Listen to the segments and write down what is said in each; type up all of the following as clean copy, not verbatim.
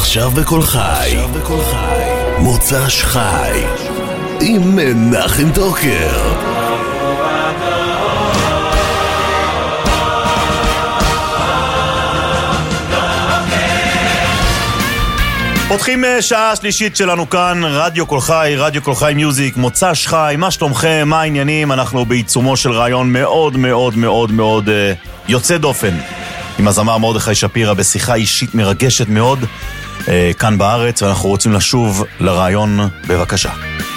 עכשיו בכל חי, מוצ"ש חי, עם מנחם טוקר. פותחים שעה שלישית שלנו כאן, רדיו כל חי, רדיו כל חי מיוזיק, מוצ"ש חי, מה שלומכם, מה העניינים? אנחנו בעיצומו של רעיון מאוד מאוד מאוד מאוד יוצא דופן עם הזמר מרדכי שפירא בשיחה אישית מרגשת מאוד כאן בארץ, ואנחנו רוצים לשוב לרעיון. בבקשה.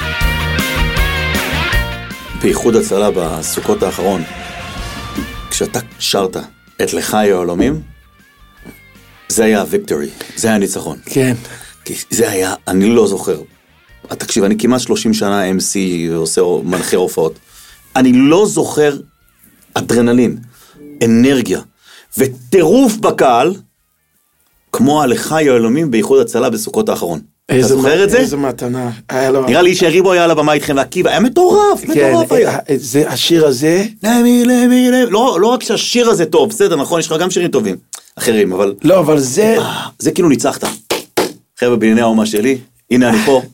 באיחוד הצלה בסוכות האחרון, כשאתה שרת את לחי העולמים, זה היה הוויקטורי, זה היה הניצחון. כן. כי זה היה, אני לא זוכר. תקשיב, אני כמעט 30 שנה MC ועושה מנחה הופעות. אני לא זוכר אדרנלין, אנרגיה וטירוף בקהל, כמו הלחי העולמים באיחוד הצלה בסוכות האחרון. אתה זוכר את זה? איזה מתנה. נראה לי שהריבו היה על הבמה איתכם והקיבה, היה מטורף, מטורף היה. זה השיר הזה? לא רק שהשיר הזה טוב, בסדר, נכון, יש לך גם שירים טובים אחרים, אבל... לא, אבל זה... זה כאילו ניצחת. חבר'ה, בענייני האומה שלי, הנה אני פה.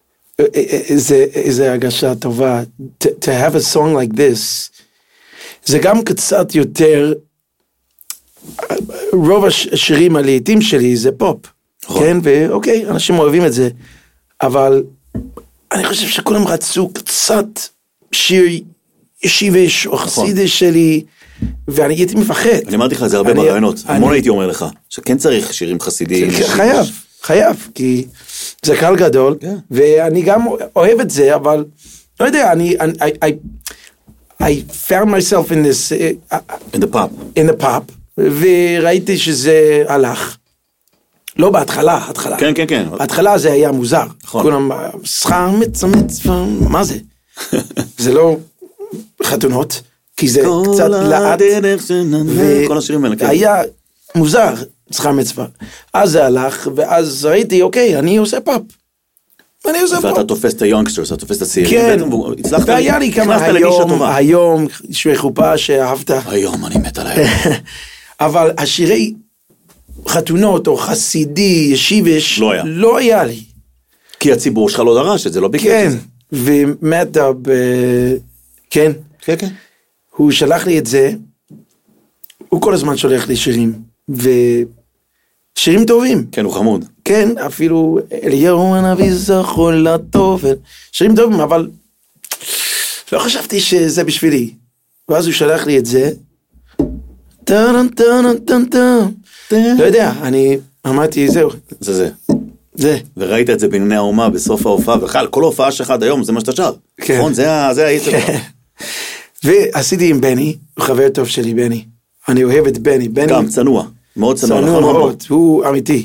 איזה הרגשה טובה. To have a song like this, זה גם קצת יותר... רוב השירים הלעיתים שלי זה פופ. כן, ואוקיי, אנשים אוהבים את זה. אבל אני חושב שכולם רצו קצת שיר ישיבש או חסידש שלי, ואני הייתי מפחד. אני אמרתי לך, זה הרבה ברעיונות. המון הייתי אומר לך, שכן צריך שירים חסידיים. חייב, כי זה קהל גדול, ואני גם אוהב את זה, אבל לא יודע, I found myself in this... in the pop, וראיתי שזה הלך. לא בהתחלה. כן. בהתחלה זה היה מוזר. כולם, שכר מצווה, מה זה? זה לא חתונות, כי זה קצת לאט, כל השירים האלה, כן. היה מוזר, שכר מצווה. אז זה הלך, ואז ראיתי, אוקיי, אני עושה פאפ. ואתה תופס את היונגסטרס, אתה תופס את הצעירים. כן, והיה לי כמה היום, שווי חופה שאהבת. היום אני מת על היום. אבל השירי חתונות או חסידי, ישיבש, לא היה לי. כי הציבור שלך לא דרש את זה, לא ביקש את זה. כן, ומטה, כן. הוא שלח לי את זה, הוא כל הזמן שולח לי שירים, ושירים טובים. כן, הוא חמוד. כן, אפילו אליהו הנביא זכור לטוב, שירים טובים, אבל לא חשבתי שזה בשבילי. ואז הוא שלח לי את זה, לא יודע, אני אמרתי, זהו. זה. וראית את זה בענייני האומה בסוף ההופעה, בכלל, כל ההופעה שלך עד היום, זה מה שאתה שר. נכון, זה היצר. ועשיתי עם בני, הוא חבר טוב שלי, בני. אני אוהב את בני. גם צנוע, מאוד צנוע. צנוע מאוד, הוא אמיתי.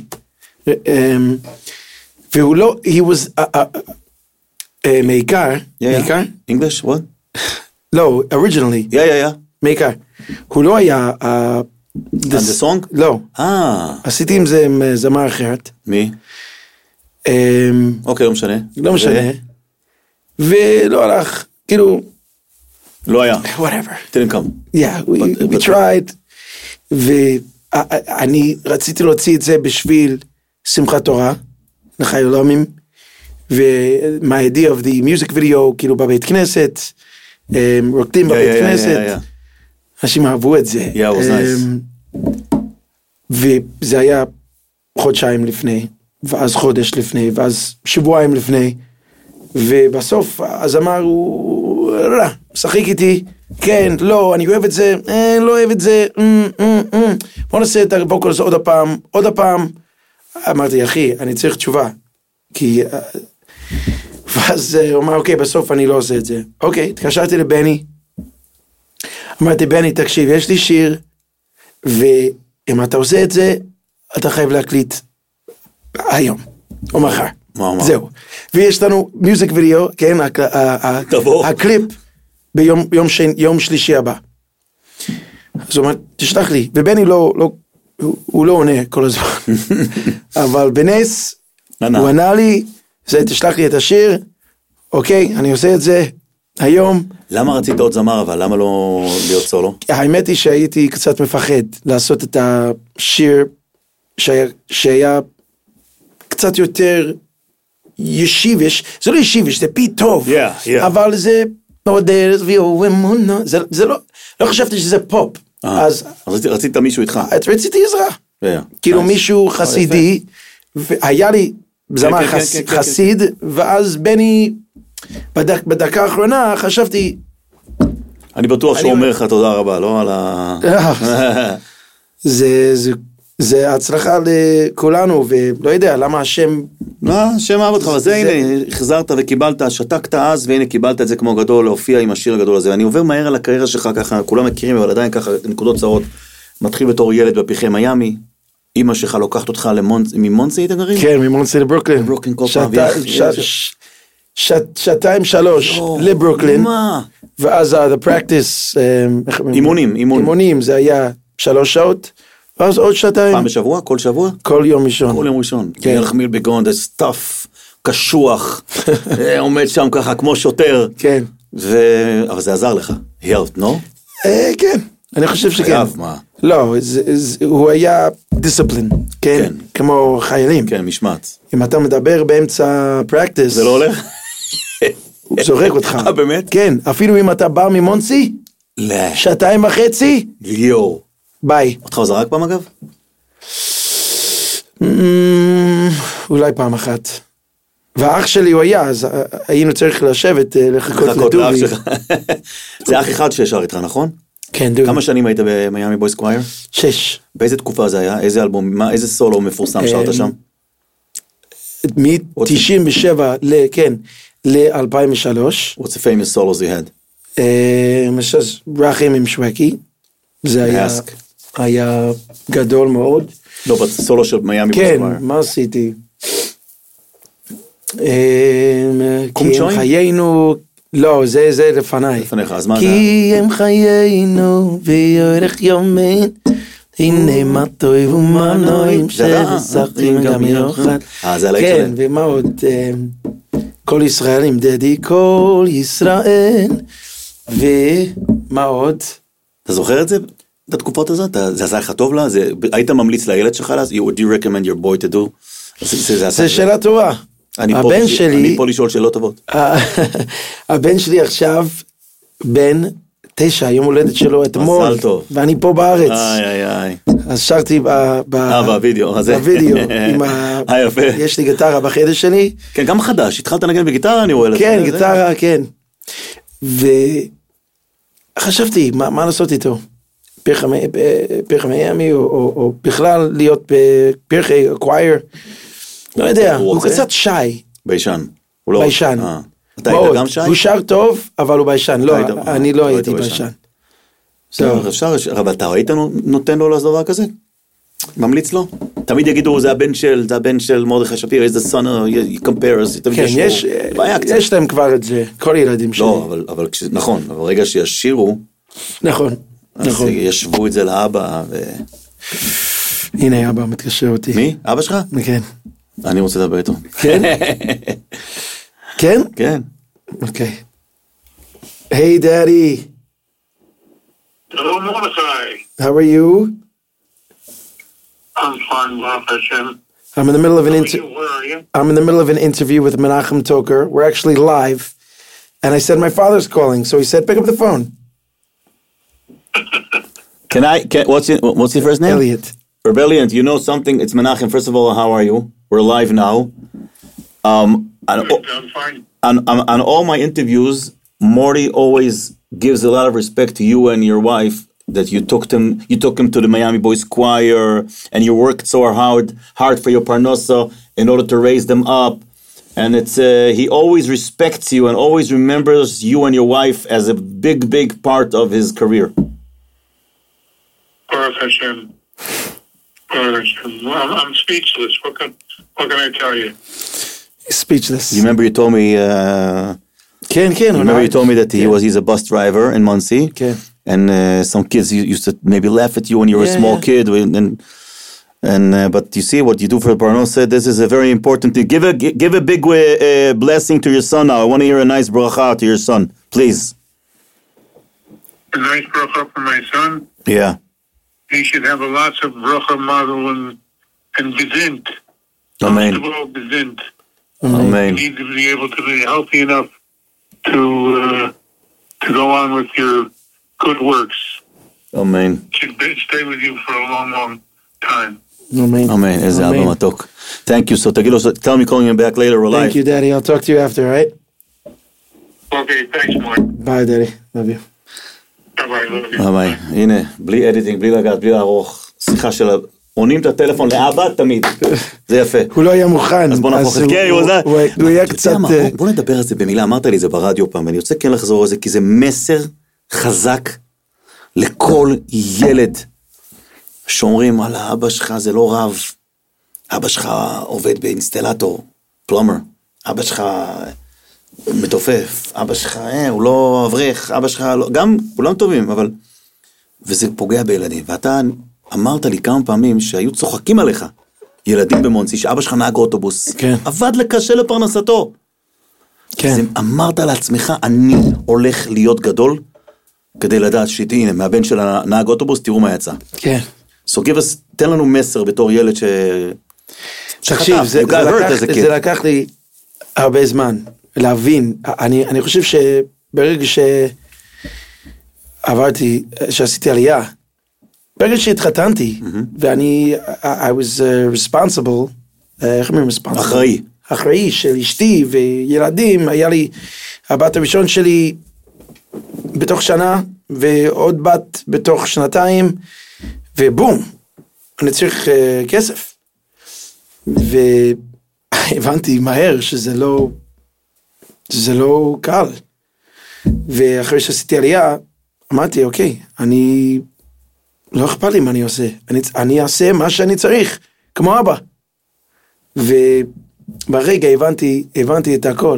והוא לא, he was, מעיקר. English, what? לא, originally. מעיקר. הוא לא היה... And the song? לא. עשיתי עם זה עם זמר אחרת. מי? אוקיי, לא משנה. ולא הלך, כאילו... לא היה. whatever. didn't come. Yeah, we tried. ואני רציתי להוציא את זה בשביל שמחת תורה, לחי עולמים, ומה idea of the music video, כאילו בבית כנסת, רוקדים בבית כנסת. אנשים אהבו את זה. Yeah, it was nice. וזה היה חודשיים לפני, ואז חודש לפני, ואז שבועיים לפני, ובסוף הזמר הוא משחק איתי, כן, לא, אני אוהב את זה, לא אוהב את זה, בוא נעשה את הבוקר עוד הפעם, אמרתי, אחי, אני צריך תשובה, כי, ואז הוא אמר, אוקיי, בסוף אני לא עושה את זה, אוקיי, התקשרתי לבני, אמרתי, בני, תקשיב, יש לי שיר, ואם אתה עושה את זה, אתה חייב להקליט היום, או מחר. זהו. ויש לנו מיוזיק וידאו, כן, הקליפ, ביום שלישי הבא. אז הוא אומר, תשלח לי. ובני הוא לא עונה כל הזמן. אבל בנס, הוא ענה לי, תשלח לי את השיר, אוקיי, אני עושה את זה. היום... למה רצית עוד זמר, אבל למה לא להיות סולו? האמת היא שהייתי קצת מפחד לעשות את השיר שהיה קצת יותר ישיבש, זה לא ישיבש, זה פי טוב, אבל זה מאוד ויו אמונה, זה לא חשבתי שזה פופ, אז רצית מישהו איתך? רציתי עזרה, כאילו מישהו חסידי, והיה לי זמר חסיד, ואז בני, בדקה האחרונה חשבתי, אני בטוח שהוא אומר לך תודה רבה, לא על ה... זה הצלחה לכולנו, ולא יודע למה השם... השם אהב אותך, אז הנה, החזרת וקיבלת, שתקת אז, והנה קיבלת את זה כמו גדול, להופיע עם השיר הגדול הזה. אני עובר מהר על הקריירה שלך ככה, כולם מכירים, אבל עדיין ככה, נקודות צרות. מתחיל בתור ילד בפרחי מיאמי, אמא שלך לוקחת אותך ממונסי, היית גרים? כן, ממונסי לברוקלין. ברוקלין כל פעם. 2-3 לברוקלין. ואז the practice... אימונים, זה היה 3 שעות. אז עוד 2. פעם בשבוע? כל שבוע? כל יום ראשון. כל יום ראשון. ילך מיל בגון, זה סטאפ קשוח, עומד שם ככה כמו שוטר. כן. אבל זה עזר לך. helped, no? כן, אני חושב שכן. חייב, מה? לא, הוא היה דיסציפלין, כן? כמו חיילים. כן, משמעת. אם אתה מדבר באמצע practice... זה לא הולך? הוא זורק אותך. באמת? כן, אפילו אם אתה בא ממונסי, 2.5 ליאו. ביי. אותך הוא זרק פעם אגב? אולי פעם אחת. והאח שלי הוא היה, אז היינו צריך לשבת, לחכות לדובי. זה אח אחד שישר איתך, נכון? כן, דובי. כמה שנים היית במיאמי בויז קווייר? 6. באיזה תקופה זה היה? איזה אלבום? איזה סולו מפורסם שרת שם? מ-97 ל-2003. What's the famous solos you had? רחם עם שווקי. זה היה גדול מאוד. לא, בסולו של מיאמי בויז קווייר. כן, מה עשיתי? כי הם חיינו... לא, זה לפניי. לפניך, אז מה? כי הם חיינו ויורך יומן, הנה מה טוב ומה נועים שבשחים גם יוחד. זה הלהיט כן, שלהם. ומה עוד? כל ישראל עם דדי כל ישראל, ומה עוד? אתה זוכר את זה? את התקופות הזאת? זה עשה לך טוב לה? היית ממליץ לילד שלך לה? Would you recommend your boy to do? זה שאלה טובה. הבן שלי... אני פה לשאול שאלות טובות. הבן שלי עכשיו בן 9, יום הולדת שלו אתמול. מזל טוב. ואני פה בארץ. איי. אז שרתי בווידאו. בווידאו. יפה. יש לי גיטרה בחדר שלי. כן, גם חדש. התחלת לנגן בגיטרה, אני רואה לך. כן, גיטרה, כן. וחשבתי, מה לעשות איתו? פרחי מיאמי, או בכלל להיות בפרחי קווייר. לא יודע, הוא קצת שי. ביישן. ביישן. אתה היית גם שי? הוא שר טוב, אבל הוא ביישן. לא, אני לא הייתי ביישן. אפשר, אבל אתה היית נותן לו לעשות דבר כזה? ממליץ לו? תמיד יגידו, זה הבן של מרדכי שפיר, איזה son, you compare, כן, יש להם כבר את זה, כל ילדים שלי. לא, אבל נכון, אבל רגע שישירו, נכון. אז ישבו את זה לאבא, הנה אבא מתקשר אותי. מי? אבא שלך? כן. אני רוצה לדבר איתו. כן? כן? כן. אוקיי. Hey daddy. Hello Mordechai. How are you? I'm fine, Baruch Hashem. I'm in the middle of Where are you? I'm in the middle of an interview with Menachem Toker. We're actually live. And I said my father's calling, so he said pick up the phone. What's your first name? Elliot. Rebellion, you know something? It's Menachem. First of all, how are you? We're live now. I'm fine. On all my interviews, Morty always gives a lot of respect to you and your wife that you took him to the Miami Boys Choir and you worked so hard for your parnosa in order to raise them up. And it's he always respects you and always remembers you and your wife as a big part of his career. Baruch Hashem. I'm speechless. What can I tell you? Speechless. You remember you told me remember you told me that he's a bus driver in Muncie. Okay. And some kids used to maybe laugh at you when you were a small kid but you see what you do for Parnosa. This is a very important thing. Give a big blessing to your son now. I want to hear a nice bracha to your son, please. A nice bracha for my son. Yeah. He should have lots of bracha, mazel, and gesund. Amen. comfortable, gesund. You Amen. need to be able to be healthy enough to go on with your good works. Amen. Should stay with you for a long, long time. Amen. Amen. איזה אבא מתוק. Thank you. So תגיד לו, tell me calling him back later or live. Thank you, Daddy. I'll talk to you after, all right? Okay, thanks, Mark. Bye, Daddy. Love you. Bye-bye, love you. ביי. הנה, בלי אדיטינג, בלי לגעת, בלי לערוך. שיחה של... עונים את הטלפון לאבא תמיד. זה יפה. הוא לא היה מוכן. אז בוא נהפוך את כן, הוא היה קצת... בוא נדבר על זה במילה, אמרת לי זה ברדיו פעם, ואני רוצה כן לחזור על זה, כי זה מסר חזק לכל ילד שאומרים על האבא שלך זה לא רב, אבא שלך עובד באינסטלטור, פלומר, אבא שלך מתופף, אבא שלך הוא לא אברך, אבא שלך לא, גם כולם טובים, אבל... וזה פוגע בילדים, ואתה אמרת לי כמה פעמים שהיו צוחקים עליך, ילדים במונסי, שאבא שלך נהג אוטובוס, כן. עבד לקשה לפרנסתו. כן. אז אמרת לעצמך, אני הולך להיות גדול, כדי לדעת הנה, מהבן של הנהג אוטובוס, תראו מה יצא. כן. So give us, תן לנו מסר בתור ילד תקשיב, זה לקח לי הרבה זמן להבין. אני חושב שברגע שעשיתי עלייה, ברגע שהתחתנתי, ואני, I was responsible, איך אומרים responsible? אחראי של אשתי וילדים, היה לי, הבת הראשון שלי בתוך שנה, ועוד בת בתוך שנתיים, ובום, אני צריך כסף. והבנתי מהר שזה לא קל. ואחרי שעשיתי עלייה, אמרתי, אוקיי, אני לא אכפת לי מה אני עושה. אני אעשה מה שאני צריך, כמו אבא. וברגע הבנתי את הכל.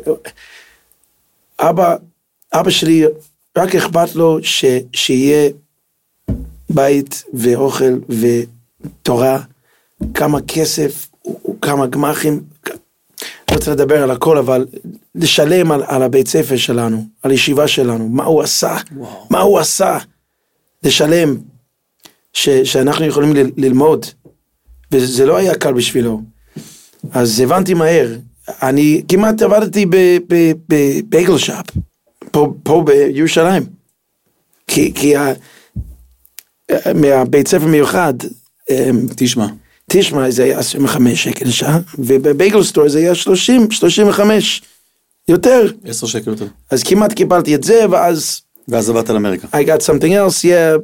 אבא שלי, רק אכפת לו שיהיה בית ואוכל ותורה, כמה כסף, כמה גמחים, לא רוצה לדבר על הכל, אבל לשלם על הבית ספר שלנו, על הישיבה שלנו, מה הוא עשה, לשלם, שאנחנו יכולים ללמוד, וזה לא היה קל בשבילו. אז הבנתי מהר, אני כמעט עבדתי בבייגל שופ, פה בירושלים, כי מהבית ספר מיוחד, תשמע, זה היה 25 שקל לשעה, ובבייגל סטור זה היה 35, יותר. 10 שקל יותר. אז כמעט קיבלתי את זה, ואז עבדת על אמריקה. I got something else, yeah.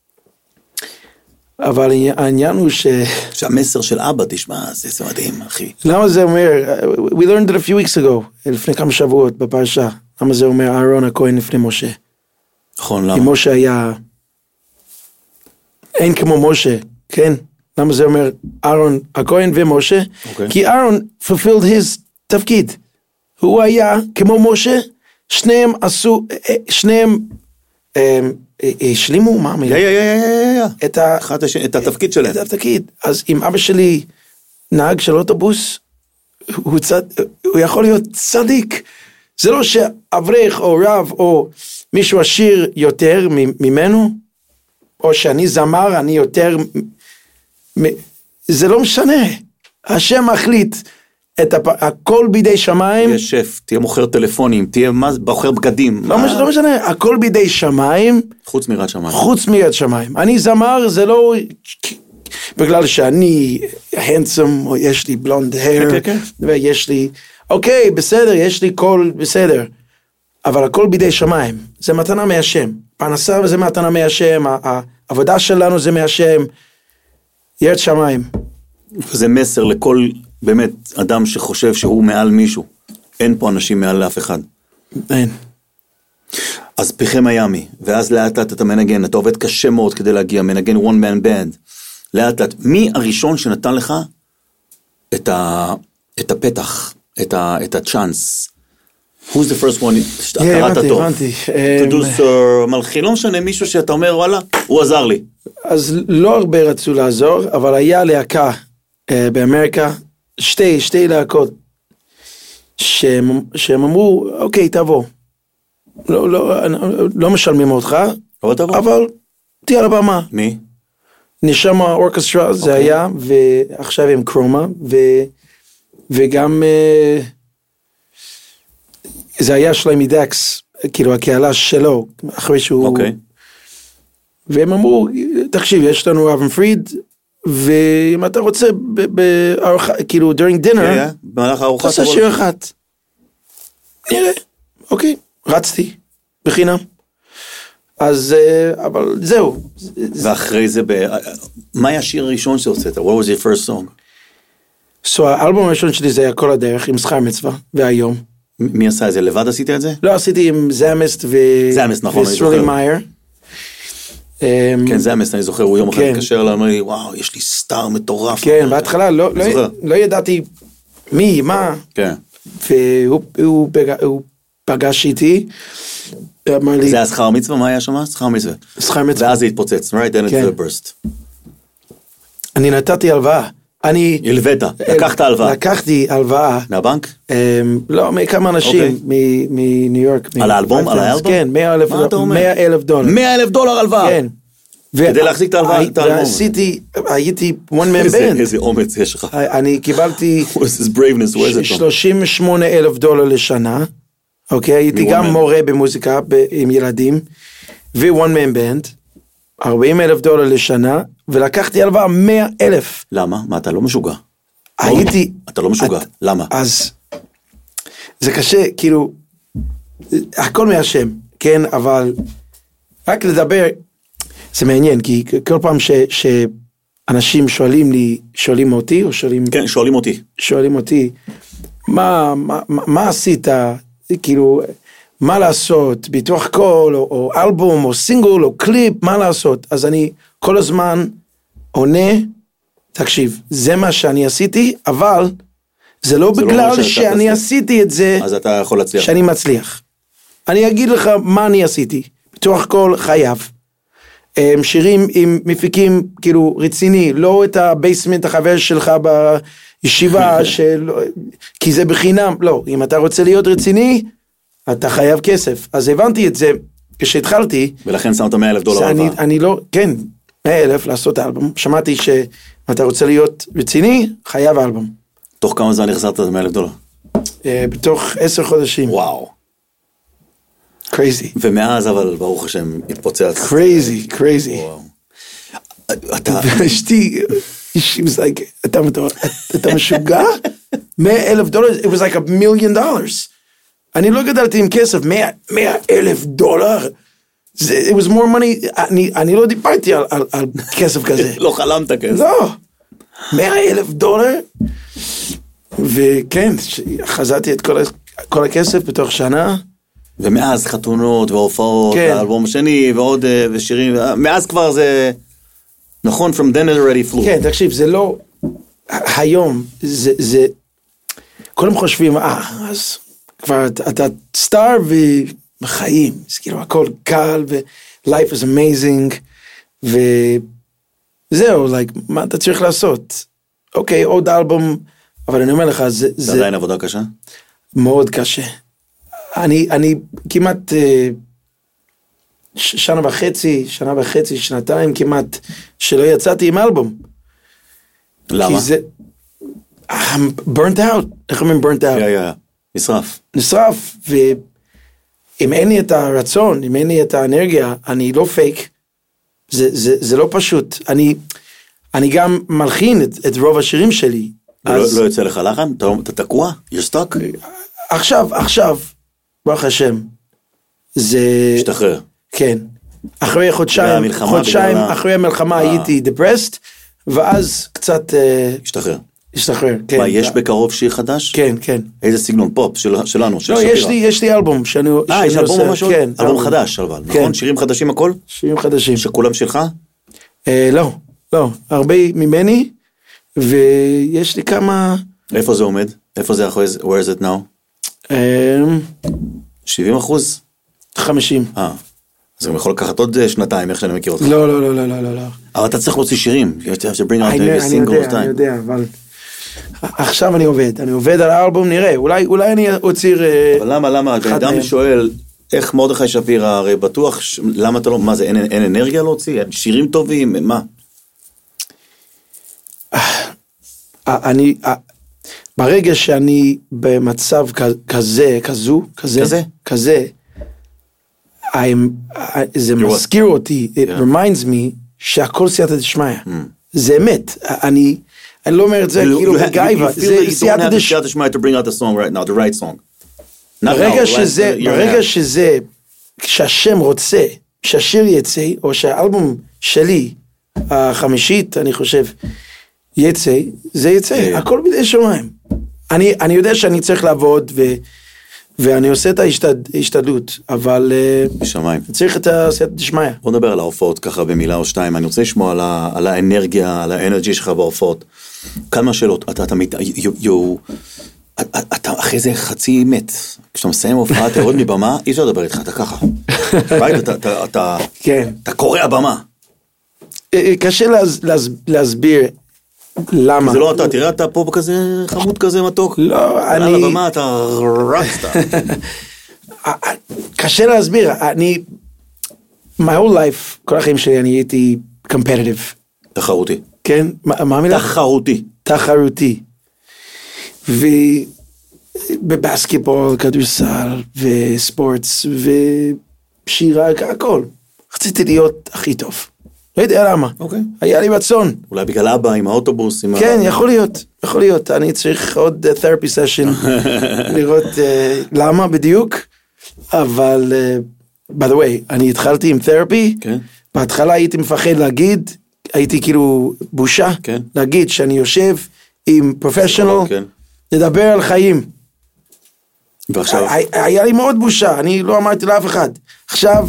אבל העניין הוא שהמסר של אבא, תשמע, זה מדהים, אחי. למה זה אומר, we learned it a few weeks ago, לפני כמה שבועות בפרשה, למה זה אומר אהרון הכהן לפני משה. נכון, למה? כי משה היה, אין כמו משה, כן? למה זה אומר אהרון הכהן ומשה? כי אהרון fulfilled his תפקיד. הוא היה כמו משה, שניהם השלימו, מה המילה? את התפקיד שלהם. את התפקיד. אז אם אבא שלי נהג של אוטובוס, הוא יכול להיות צדיק. זה לא שאברך או רב או מישהו עשיר יותר ממנו, או שאני זמר, אני יותר... זה לא משנה. השם מחליט את הכל בידי שמיים. תהיה שף, תהיה מוכר טלפונים, תהיה בוחר בגדים. לא משנה, הכל בידי שמיים. חוץ מירת שמיים. חוץ מירת שמיים. אני זמר, זה לא בגלל שאני handsome, או יש לי בלונד הר, ויש לי, אוקיי, בסדר, יש לי קול, בסדר. אבל הכל בידי שמיים. זה מתנה מהשם. פרנסה זה מתנה מהשם, העבודה שלנו זה מהשם. ירד שמיים. וזה מסר לכל באמת אדם שחושב שהוא מעל מישהו. אין פה אנשים מעל לאף אחד. אין. אז פיחי מיאמי, ואז לאט לאט אתה מנגן, אתה עובד קשה מאוד כדי להגיע, מנגן one man band. לאט לאט, מי הראשון שנתן לך את הפתח, את הצ'אנס? Who's the first one? הבנתי. פרודוסר, מלחין, לא משנה, מישהו שאתה אומר, וואלה, הוא עזר לי. אז לא הרבה רצו לעזור, אבל היה להקה באמריקה, שתי להקות, שהם אמרו, אוקיי, תבוא. לא משלמים אותך, אבל תהיה על הבמה. מי? נשמה אורקסטרה זה היה, ועכשיו עם קרומה, וגם זה היה שלמי דקס, כאילו הקהלה שלו, אחרי שהוא... והם אמרו, תקשיב, יש לנו אבן פריד, ואם אתה רוצה, כאילו, during dinner, במהלך הארוחה, תעשה שיר אחת. נראה, אוקיי, רצתי, בחינם. אז, אבל זהו. ואחרי זה, מה היה השיר הראשון שהוצאת? What was your first song? So, האלבום הראשון שלי זה היה כל הדרך, עם שכר מצווה, והיום. מי עשה את זה? לבד עשית את זה? לא, עשיתי עם זמסט וסרולי מאייר. כן, זמסט, אני זוכר, הוא יום אחד התקשר אליי, אמר לי, וואו, יש לי סטאר מטורף. כן, בהתחלה לא ידעתי מי, מה. כן. והוא פגש איתי, אמר לי... זה היה שכר מצווה? מה היה שם? שכר מצווה. שכר מצווה. ואז זה התפוצץ, right? Then it burst. אני נתתי הלוואה. הלווית, לקחת הלוואה. לקחתי הלוואה. מהבנק? לא, מכמה אנשים מניו יורק. על האלבום? על האלבום? כן, $100,000. $100,000 הלוואה? כן. כדי להחזיק את האלבום. ועשיתי, הייתי one man band. איזה אומץ יש לך. אני קיבלתי $38,000 לשנה. אוקיי, הייתי גם מורה במוזיקה עם ילדים, ו-one man band, $40,000 לשנה, ולקחתי הלוואה $100,000. למה? מה, אתה לא משוגע? הייתי... אתה לא משוגע, למה? אז, זה קשה, כאילו, הכל מהשם, כן, אבל רק לדבר, זה מעניין, כי כל פעם שאנשים שואלים אותי, או שואלים... כן, שואלים אותי, מה עשית, כאילו, מה לעשות, ביטוח קול, או אלבום, או סינגל, או קליפ, מה לעשות? אז אני כל הזמן עונה, תקשיב, זה מה שאני עשיתי, אבל זה לא בגלל שאני עשיתי את זה, אז אתה יכול להצליח. שאני מצליח. אני אגיד לך מה אני עשיתי, ביטוח קול חייב. שירים עם מפיקים, כאילו, רציני, לא את הבייסמנט החבר שלך בישיבה, כי זה בחינם, לא, אם אתה רוצה להיות רציני, אתה חייב כסף. אז הבנתי את זה כשהתחלתי. ולכן שמת $100,000 הלוואה. אני לא, כן, 100,000 לעשות אלבום. שמעתי שאתה רוצה להיות רציני, חייב אלבום. תוך כמה זמן החזרת את $100,000? בתוך 10 חודשים. וואו. קרייזי. ומאז אבל ברוך השם התפוצץ. קרייזי. וואו. אתה... ואשתי, she was like, אתה משוגע? $100,000, it was like $1,000,000. אני לא גדלתי עם כסף, $100,000. it was more money, אני לא דיברתי על כסף כזה. לא חלמת כסף. לא, $100,000. וכן, חזרתי את כל הכסף בתוך שנה. ומאז חתונות והופעות, כן. האלבום השני ועוד ושירים, מאז כבר זה, נכון, from then it already flew. כן, תקשיב, זה לא, היום, זה, כולם חושבים, אז כבר אתה סטאר וחיים, זה כאילו הכל קל, ו-life is amazing, וזהו, like, מה אתה צריך לעשות? אוקיי, עוד אלבום, אבל אני אומר לך, זה עדיין עבודה קשה? מאוד קשה. אני כמעט שנה וחצי, שנתיים כמעט, שלא יצאתי עם אלבום. למה? כי זה, burnt out, איך אומרים burnt out? נשרף, ואם אין לי את הרצון, אם אין לי את האנרגיה, אני לא פייק, זה לא פשוט. אני גם מלחין את רוב השירים שלי. לא יוצא לך לחן? אתה תקוע? You're stuck? עכשיו, ברוך השם, זה... השתחרר. כן. אחרי חודשיים אחרי המלחמה הייתי depressed, ואז קצת... השתחרר, כן. מה, יש בקרוב שיר חדש? כן, כן. איזה סגנון? פופ שלנו, של לא, יש לי אלבום שאני עושה. יש אלבום משהו? אלבום חדש, נכון? שירים חדשים הכל? שירים חדשים. שכולם שלך? לא. הרבה ממני, ויש לי כמה... איפה זה עומד? איפה זה אחרי זה? Where is it now? 70%? 50. אז הוא יכול לקחת עוד שנתיים, איך שאני מכיר אותך. לא. אבל אתה צריך להוציא שירים. אני יודע, אבל עכשיו אני עובד על האלבום, נראה, אולי אני אוציא... אבל למה? אדם שואל, איך מרדכי שפירא, הרי בטוח, למה אתה לא, מה זה, אין אנרגיה להוציא? שירים טובים, מה? ברגע שאני במצב כזה, זה מזכיר אותי, it reminds me, שהכל סייעתא דשמיא. זה אמת. אני לא אומר את זה כאילו בגאיבה. זה סייעתא דשמיא to bring out the song right now, the right song. ברגע שזה, כשהשם רוצה, שהשיר יצא, או שהאלבום שלי, החמישית, אני חושב, יצא, זה יצא, הכל בידי שמיים. אני יודע שאני צריך לעבוד, ואני עושה את ההשתדלות, אבל צריך את הסייעתא דשמיא. בוא נדבר על ההופעות ככה במילה או שתיים, אני רוצה לשמוע על האנרגיה, על האנרגי שלך בהופעות. כמה שאלות, אתה אחרי זה חצי מת, כשאתה מסיים הופעה, אתה יורד מבמה, אי אפשר לדבר איתך, אתה ככה. אתה קורא הבמה. קשה להסביר למה. זה לא אתה, תראה אתה פה כזה חמוד כזה מתוק. לא, אני... על הבמה אתה רצת. קשה להסביר, my whole life, כל החיים שלי אני הייתי competitive. תחרותי. כן, מה המילה? תחרותי. ובבסקטבול, כדורסל, וספורטס, ושירה, הכל. רציתי להיות הכי טוב. לא יודע למה. היה לי רצון. אולי בגלל אבא עם האוטובוס. כן, יכול להיות. אני צריך עוד therapy session, לראות למה בדיוק. אבל, by the way, אני התחלתי עם therapy. בהתחלה הייתי מפחד להגיד, הייתי כאילו בושה, להגיד שאני יושב עם פרופשיונל, לדבר על חיים. ועכשיו? היה לי מאוד בושה, אני לא אמרתי לאף אחד. עכשיו,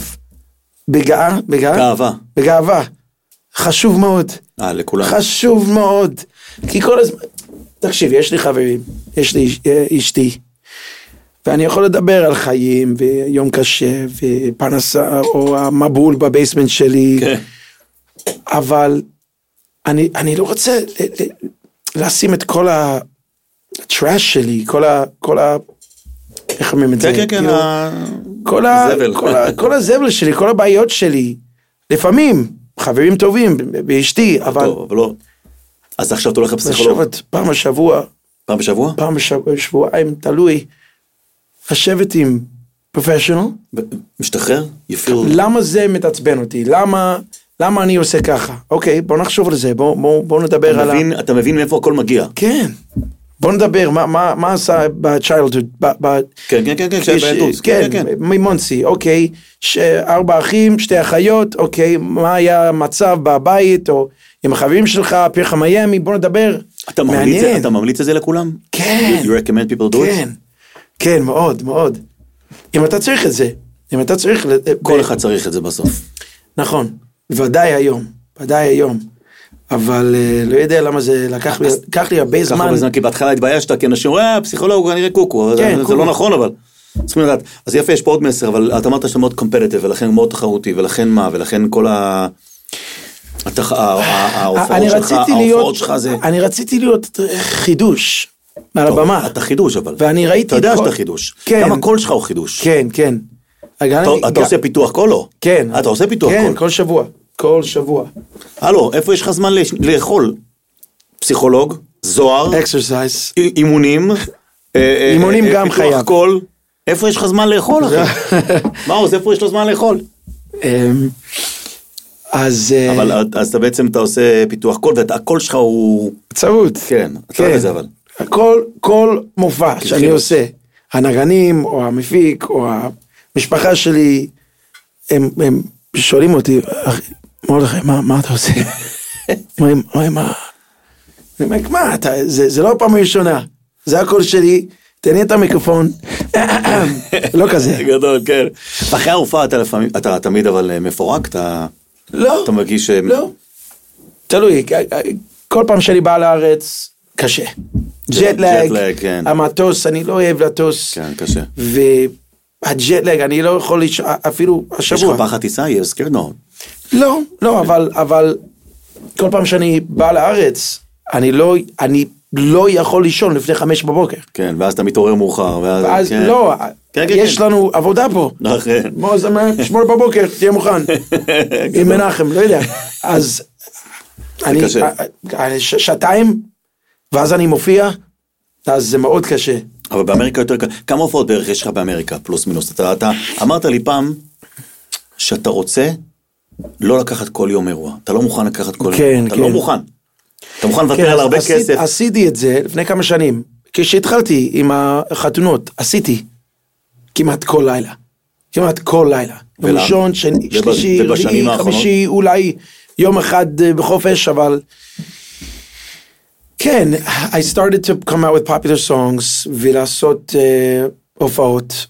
בגאווה. חשוב מאוד. לכולם. חשוב מאוד. כי כל הזמן, תקשיב, יש לי חברים, יש לי אשתי, ואני יכול לדבר על חיים, ויום קשה, ופרנסה, או המבול בבייסמנט שלי. כן. אבל אני לא רוצה לשים את כל הטראש שלי, כל איך אומרים את זה? כן, כל הזבל שלי, כל הבעיות שלי, לפעמים, חברים טובים, באשתי, אבל... לא. אז עכשיו אתה הולך לפסיכולוג? פעם בשבוע. פעם בשבוע? פעם בשבועיים, תלוי. לשבת עם פרופשיונל. משתחרר? למה זה מתעצבן אותי? למה אני עושה ככה? אוקיי, בוא נחשוב על זה, בוא נדבר על... אתה מבין מאיפה הכל מגיע? כן. בוא נדבר, מה עשה בצ'יילדהוד? כן, ממונסי, אוקיי, 4 אחים, 2 אחיות, אוקיי, מה היה המצב בבית, או עם החברים שלך, פירחה מיימי, בוא נדבר. אתה ממליץ את זה לכולם? כן. You recommend people do it? כן, מאוד, מאוד. אם אתה צריך את זה, כל אחד צריך את זה בסוף. נכון, ודאי היום. אבל לא יודע למה זה לקח לי הרבה זמן. כי בהתחלה התביישת, כי אנשים אומרים, פסיכולוג, אני נראה קוקו, זה לא נכון, אבל צריכים לדעת. אז יפה, יש פה עוד מסר, אבל אתה אמרת שאתה מאוד קומפטיטיב, ולכן מאוד תחרותי, ולכן מה, ולכן כל ההופעות שלך זה... אני רציתי להיות חידוש, על הבמה. אתה חידוש, אבל. ואני ראיתי... אתה יודע שאתה חידוש. גם הקול שלך הוא חידוש. כן. אתה עושה פיתוח קול או? כן. אתה עושה פיתוח קול? כן, כל שבוע. הלו, איפה יש לך זמן לאכול? פסיכולוג, זוהר, אקסרסייז, אימונים גם חייב. פיתוח קול, איפה יש לך זמן לאכול, אחי? מה עוז, איפה יש לו זמן לאכול? אז אתה בעצם אתה עושה פיתוח קול, והקול שלך הוא... צרות. כן, אתה יודע זה אבל. כל מופע שאני עושה, הנגנים, או המפיק, או המשפחה שלי, הם שואלים אותי, מרדכי, מה אתה עושה? מה, זה לא פעם ראשונה, זה הקול שלי, תן לי את המיקרופון, לא כזה. גדול, כן. אחרי ההופעה אתה תמיד אבל מפורק, אתה מרגיש... לא, תלוי, כל פעם שאני בא לארץ, קשה. ג'טלג, המטוס, אני לא אוהב לטוס. כן, קשה. והג'טלג, אני לא יכול אפילו השבוע. יש לך פחד טיסה? You're scared? לא, אבל כל פעם שאני בא לארץ, אני לא יכול לישון לפני 5 בבוקר. כן, ואז אתה מתעורר מאוחר. ואז לא, יש לנו עבודה פה. מה זה אומר? 8 בבוקר, תהיה מוכן. עם מנחם, לא יודע. אז אני, קשה. שעתיים, ואז אני מופיע, אז זה מאוד קשה. אבל באמריקה יותר קשה. כמה הופעות בערך יש לך באמריקה, פלוס מינוס? אתה אמרת לי פעם, שאתה רוצה לא לקחת כל יום אירוע. אתה לא מוכן לקחת כל יום. אתה לא מוכן. אתה מוכן לוותר על הרבה כסף. עשיתי את זה לפני כמה שנים. כשהתחלתי עם החתונות, עשיתי כמעט כל לילה. כמעט כל לילה. ראשון, שלישי, רביעי, חמישי, אולי יום אחד בחופש, אבל כן, I started to come out with popular songs ולעשות הופעות,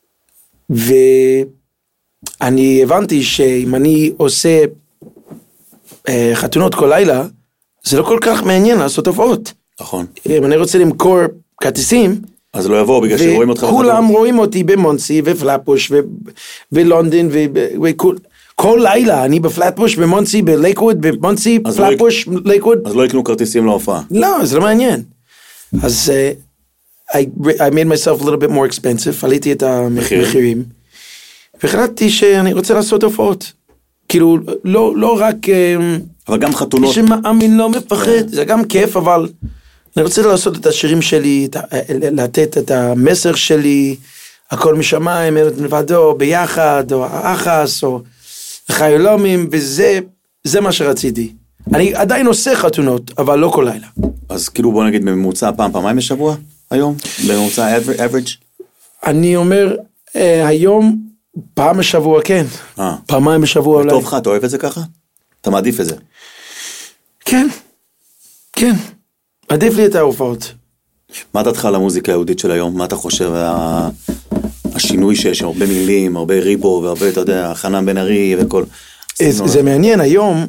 ואני הבנתי שאם אני עושה חתונות כל לילה, זה לא כל כך מעניין לעשות הופעות. נכון. אם אני רוצה למכור כרטיסים, אז לא יבואו בגלל שרואים אותך. וכולם רואים אותי במונסי ופלאפוש ולונדון כל לילה אני בפלאפוש במונסי בלייקווד במונסי פלאפוש לייקווד. אז לא יקנו כרטיסים להופעה. לא, זה לא מעניין. אז I made myself a little bit more expensive, עליתי את המחירים והחלטתי שאני רוצה לעשות הופעות, כאילו לא רק אבל גם חתונות שמאמין לא מפחד, זה גם כיף, אבל אני רוצה לעשות את השירים שלי, לתת את המסר שלי, הכל משמיים, מלבדו, ביחד, או האחס, או חיילומים, וזה מה שרציתי. אני עדיין עושה חתונות, אבל לא כל לילה. אז כאילו בוא נגיד בממוצע פעמיים בשבוע היום? בממוצע average? אני אומר, היום פעם בשבוע, כן. פעמיים בשבוע אולי. טוב לך, אתה אוהב את זה ככה? אתה מעדיף את זה? כן, כן. עדיף לי את ההופעות. מה דעתך על המוזיקה היהודית של היום? מה אתה חושב? השינוי שיש, הרבה מילים, הרבה ריבו, והרבה, אתה יודע, חנן בן ארי וכל... זה מעניין, היום,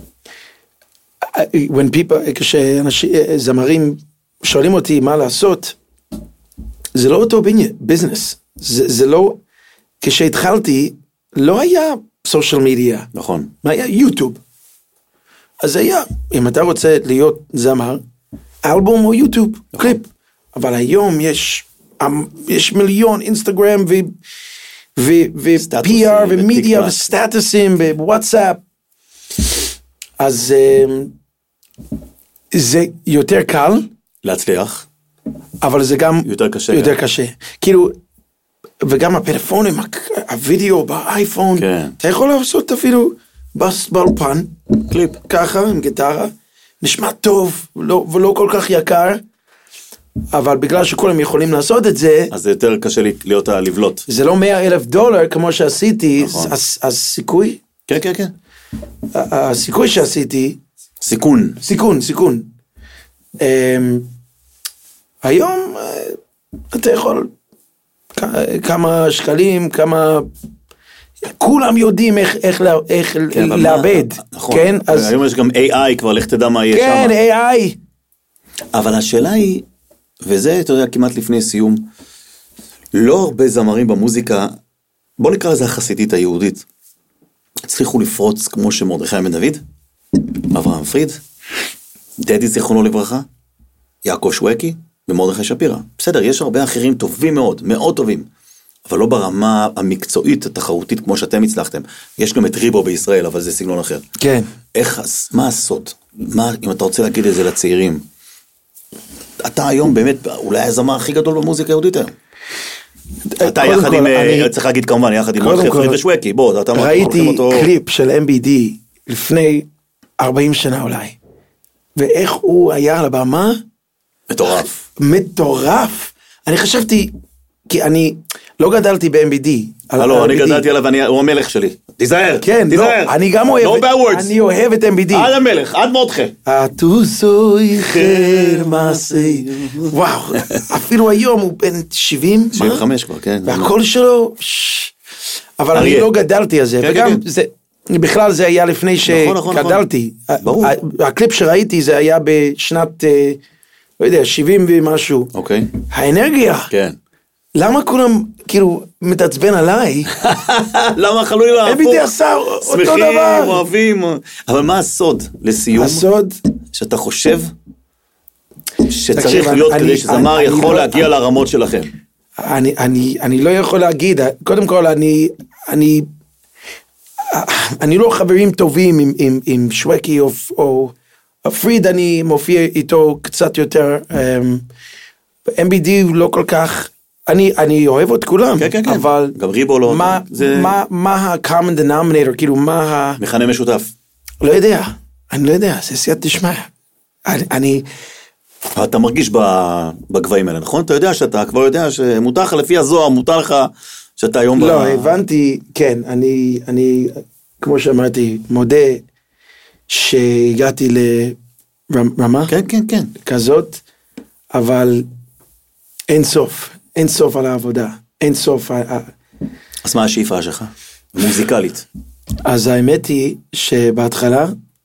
כשזמרים שואלים אותי מה לעשות, זה לא אותו ביזנס. זה לא, כשהתחלתי, לא היה סושיאל מדיה. נכון. היה יוטיוב. אז היה, אם אתה רוצה להיות זמר, אלבום או יוטיוב, קליפ. אבל היום יש מיליון אינסטגרם ו-PR ומדיה וסטטוסים בוואטסאפ. אז זה יותר קל. להצליח. אבל זה גם יותר קשה. כאילו, וגם הפלאפונים, הווידאו באייפון, אתה יכול לעשות אפילו באולפן, קליפ, ככה, עם גיטרה, נשמע טוב, ולא כל כך יקר, אבל בגלל שכולם יכולים לעשות את זה, אז זה יותר קשה להיות לבלוט. זה לא $100,000 כמו שעשיתי, אז סיכוי? כן, כן, כן. הסיכוי שעשיתי, סיכון. היום אתה יכול כמה שקלים, כולם יודעים איך לעבד. נכון. היום יש גם AI, כבר לך תדע מה יהיה שם. כן, AI. אבל השאלה היא, וזה, אתה יודע, כמעט לפני סיום, לא הרבה זמרים במוזיקה, בוא נקרא לזה החסידית היהודית, הצליחו לפרוץ כמו שמרדכי בן דוד, אברהם פריד, דדי זיכרונו לברכה, יעקב שווקי ומרדכי שפירא. בסדר, יש הרבה אחרים טובים מאוד, מאוד טובים, אבל לא ברמה המקצועית, התחרותית כמו שאתם הצלחתם. יש גם את ריבו בישראל, אבל זה סגנון אחר. כן. מה הסוד? אם אתה רוצה להגיד את זה לצעירים, אתה היום באמת אולי הזמר הכי גדול במוזיקה היהודית היום. אתה יחד עם, צריך להגיד כמובן, יחד עם מרדכי פריד ושווקי, בוא, אתה ראיתי קליפ של MBD לפני 40 שנה אולי, ואיך הוא היה על הבמה? מטורף. אני חשבתי, כי אני לא גדלתי ב-MBD. לא, אני גדלתי עליו, הוא המלך שלי. תיזהר, כן, תיזהר. אני גם אוהב, אני אוהב את MBD. עד המלך, עד מרדכי. אתוסו יחל מעשי. וואו, אפילו היום הוא בן 70. 75 כבר, כן. והקול שלו, אבל אני לא גדלתי על זה. וגם זה, בכלל זה היה לפני שגדלתי. הקליפ שראיתי זה היה בשנת, לא יודע, 70 ומשהו. אוקיי. האנרגיה. כן. למה כולם כאילו מתעצבן עליי? למה חלוי להפוך? MBD עשה אותו דבר. שמחים, אוהבים. אבל מה הסוד לסיום? הסוד? שאתה חושב שצריך להיות כדי שזמר יכול להגיע לרמות שלכם. אני לא יכול להגיד, קודם כל אני לא חברים טובים עם שווקי או פריד אני מופיע איתו קצת יותר, MBD הוא לא כל כך, אני אוהב את כולם, כן. אבל גם ריבו לא... מה ה-common denominator, כאילו מה ה... מכנה משותף. לא יודע, אני לא יודע, זה סייעת תשמע. אתה מרגיש בגבהים האלה, נכון? אתה יודע שאתה כבר יודע שמותר לך לפי הזוהר, מותר לך שאתה היום... לא, הבנתי, כן, אני, כמו שאמרתי, מודה שהגעתי לרמה. כן. כזאת, אבל אין סוף על העבודה, אין סוף. אז מה השאיפה שלך? מוזיקלית. אז האמת היא שבהתחלה,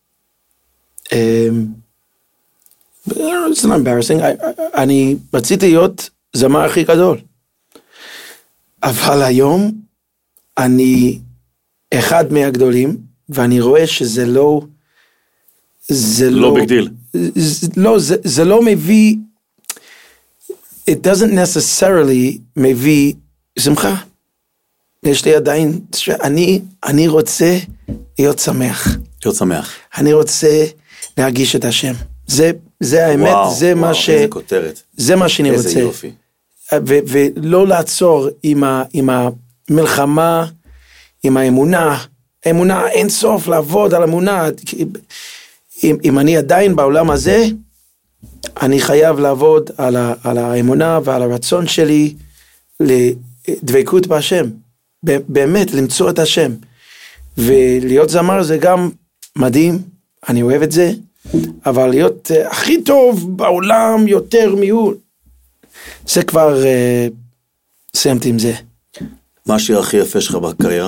it's not embarrassing, אני רציתי להיות זמר הכי גדול. אבל היום אני אחד מהגדולים, ואני רואה שזה לא... לא ביג דיל. לא, זה לא מביא... It doesn't necessarily מביא שמחה. יש לי עדיין... אני רוצה להיות שמח. להיות שמח. אני רוצה להרגיש את השם. זה האמת, וואו, זה מה ש... איזה כותרת. זה מה שאני רוצה. איזה יופי. ולא לעצור עם המלחמה, עם האמונה. האמונה אין סוף לעבוד על אמונה. אם אני עדיין בעולם הזה, אני חייב לעבוד על האמונה ועל הרצון שלי לדבקות בהשם. באמת, למצוא את השם. ולהיות זמר זה גם מדהים, אני אוהב את זה, אבל להיות הכי טוב בעולם יותר מיעוט, זה כבר סיימתי עם זה. מה השיר הכי יפה שלך בקריירה?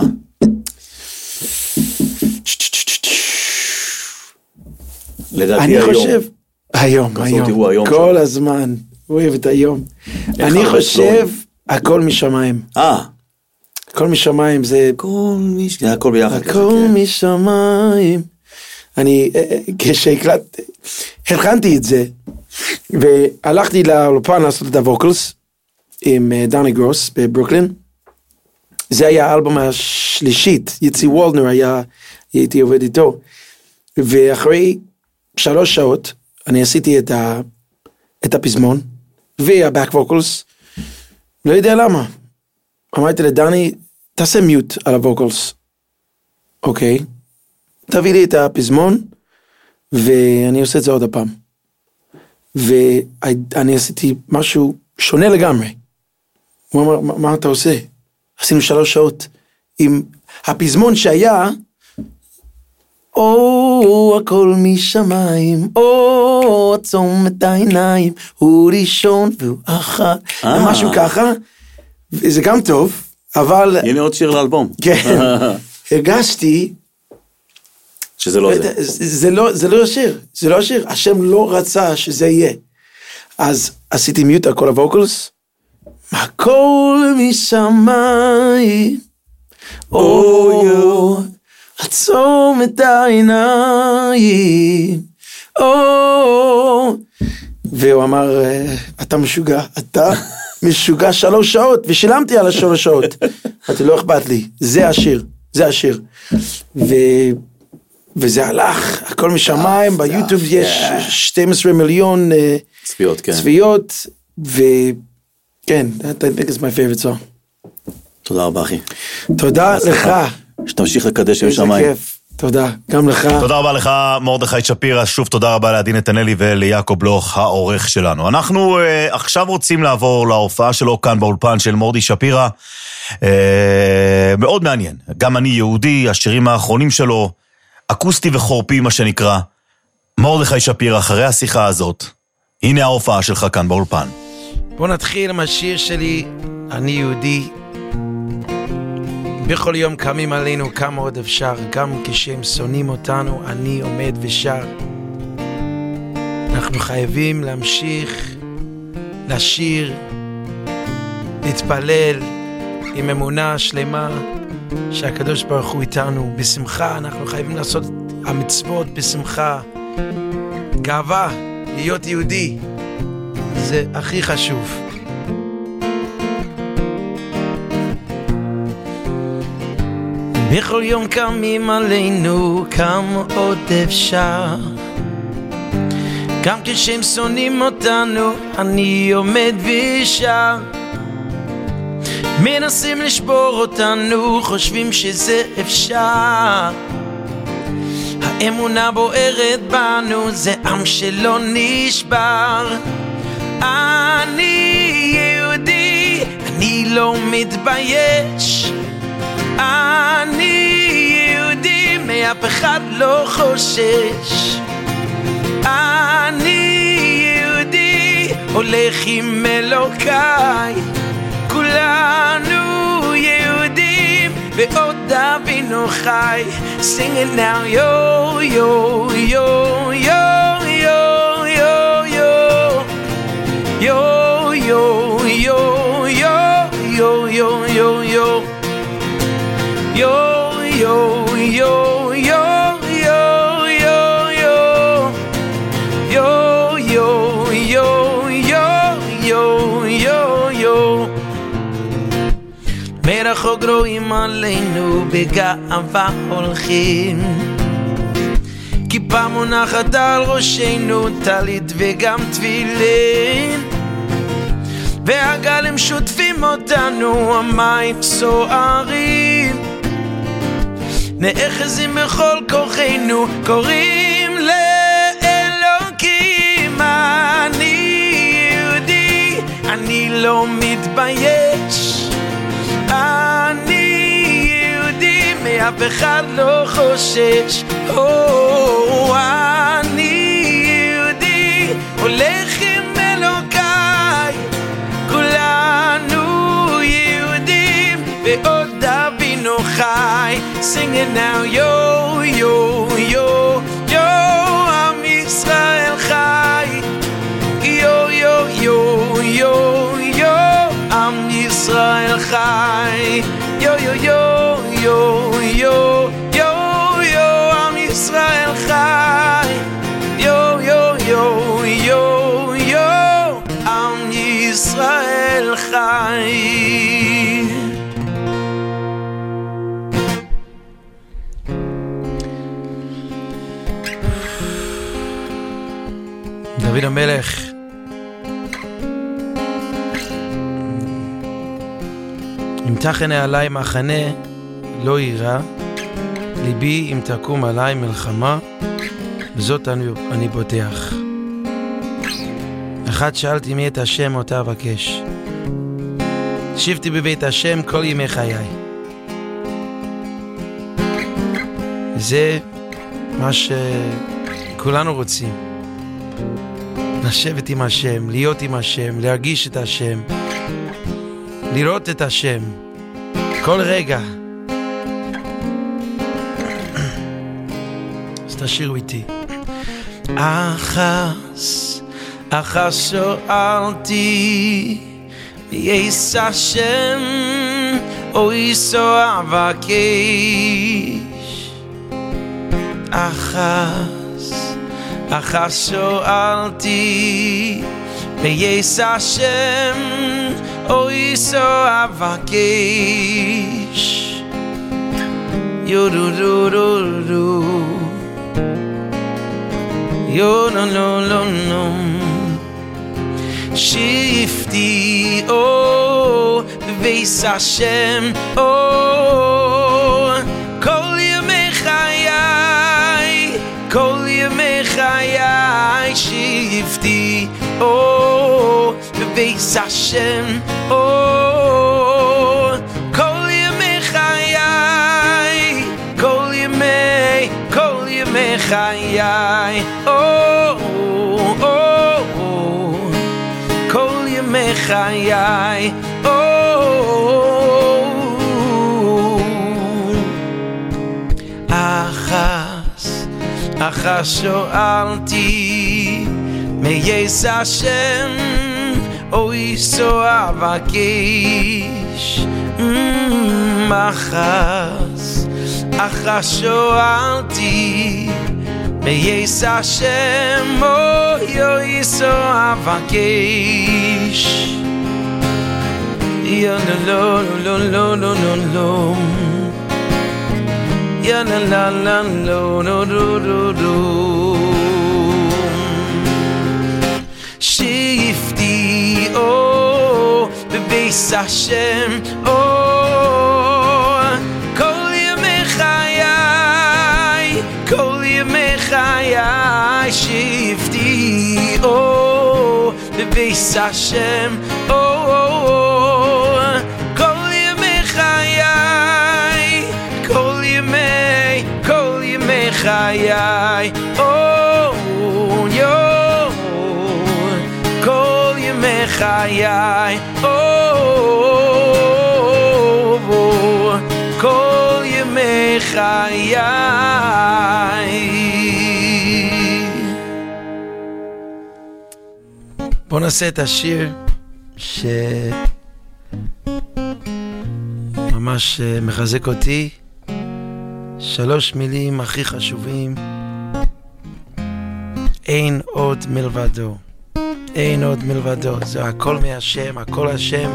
לדעתי אני היום. חושב, היום, כל הזמן, אוהב את היום. אני חושב, הכל משמיים. הכל משמיים זה... הכל ביחד. הכל משמיים. אני, כשהלחנתי את זה, והלכתי לאולפן לעשות את הווקלס, עם דני גרוס בברוקלין, זה היה האלבום השלישית, יצי וולדנר הייתי עובד איתו, ואחרי 3 שעות, אני עשיתי את הפזמון, והבאק ווקלס, לא יודע למה, אמרתי לדני, תעשה מיוט על הווקלס, אוקיי, תביא לי את הפזמון, ואני עושה את זה עוד הפעם, ואני עשיתי משהו שונה לגמרי, הוא אמר, מה אתה עושה? עשינו 3 שעות, עם הפזמון שהיה, הכל משמיים, עצום את העיניים, הוא ראשון והוא אחת, משהו ככה, וזה גם טוב, אבל... הנה עוד שיר לאלבום. כן, הרגשתי... שזה לא זה. זה לא השיר, זה לא השיר, השם לא רצה שזה יהיה. אז עשיתי מיוט על כל הווקלס, הכל משמיים, עצום את העיניים, והוא אמר, אתה משוגע, אתה משוגע 3 שעות, ושילמתי על 3 שעות. אמרתי, לא אכפת לי, זה השיר, זה השיר. וזה הלך, הכל משמיים, ביוטיוב יש 12 מיליון צפיות, וכן, I think it's my favorite song. תודה רבה, אחי. תודה לך. שתמשיך לקדש עם שמיים. איזה כיף, תודה, גם לך. תודה רבה לך, מרדכי שפירא, שוב תודה רבה לעדי נתנאלי וליעקב בלוך, העורך שלנו. אנחנו עכשיו רוצים לעבור להופעה שלו כאן באולפן של מורדי שפירא, מאוד מעניין, גם אני יהודי, השירים האחרונים שלו, אקוסטי וחורפי מה שנקרא, מרדכי שפירא, אחרי השיחה הזאת, הנה ההופעה שלך כאן באולפן. בוא נתחיל עם השיר שלי, אני יהודי, בכל יום קמים עלינו כמה עוד אפשר, גם כשהם שונאים אותנו, אני עומד ושר. אנחנו חייבים להמשיך, לשיר, להתפלל, עם אמונה שלמה, שהקדוש ברוך הוא איתנו, בשמחה, אנחנו חייבים לעשות המצוות בשמחה. גאווה, להיות יהודי, זה הכי חשוב. בכל יום קמים עלינו, כמה עוד אפשר, גם כשהם שונאים אותנו אני עומד ושר, מנסים לשבור אותנו, חושבים שזה אפשר. האמונה בוערת בנו, זה עם שלא נשבר. אני יהודי, אני לא מתבייש. אני יהודי, מאף אחד לא חושש. אני יהודי, הולך עם אלוקיי. כולנו יהודים ועוד אבינו חי. Sing it now, yo, yo, yo, yo, yo, yo, yo, yo, yo, yo, yo, yo, yo, yo, yo, yo, yo, yo, yo, מרחוק רואים עלינו בגאווה הולכים, כיפה מונחת על ראשנו, טלית וגם תפילין, והגלים שוטפים אותנו, המים סוערים, נאחזים בכל כוחנו, קוראים לאלוקים. אני יהודי, אני לא מתבייש. אני יהודי, מאף אחד לא חושש. אני יהודי, הולך עם אלוקיי. כולנו יהודים ועוד אבינו חי. Sing it now, yo, yo, yo, yo, עם ישראל חי. yo, yo, yo, yo, yo, עם ישראל חי. yo, yo, yo, yo, yo, yo, yo, עם ישראל חי. yo, yo, yo, yo, yo, עם ישראל חי. דוד המלך ימתח עיני עלי מחנה לא יירא, ליבי אם תקום עלי מלחמה, וזאת אני בוטח. אחד שאלתי מי את השם אותה אבקש, שבתי בבית השם כל ימי חיי. זה מה שכולנו רוצים, לשבת עם השם, להיות עם השם, להרגיש את השם, לראות את השם כל רגע. אז תשירו איתי. אחס שאלתי יש השם אוי סו אבקש. אחס שאלתי ויש השם אוי סו אבקש. יו דו דו דו דו יו נו נו נו נו שבתי ויש השם כל ימי חיי, כל ימי חיי שבתי ויש השם כל ימי חיי, כל ימי חיי כל ימי חיי אחס שאלתי מייס השם אוי סו אבקש. אחס שאלתי מייס השם אוי סו אבקש. יא לא לא לא לא לא לא יא la la la lo no do do do בביס השם, כל ימי חיי, כל ימי חיי שבתי, בביס השם, כל ימי חיי, כל ימי חיי, כל ימי חיי, כל ימי חיי. בוא נעשה את השיר שממש מחזק אותי. 3 מילים הכי חשובים: אין עוד מלבדו, אין עוד מלבדו. זה הכל מהשם, הכל השם.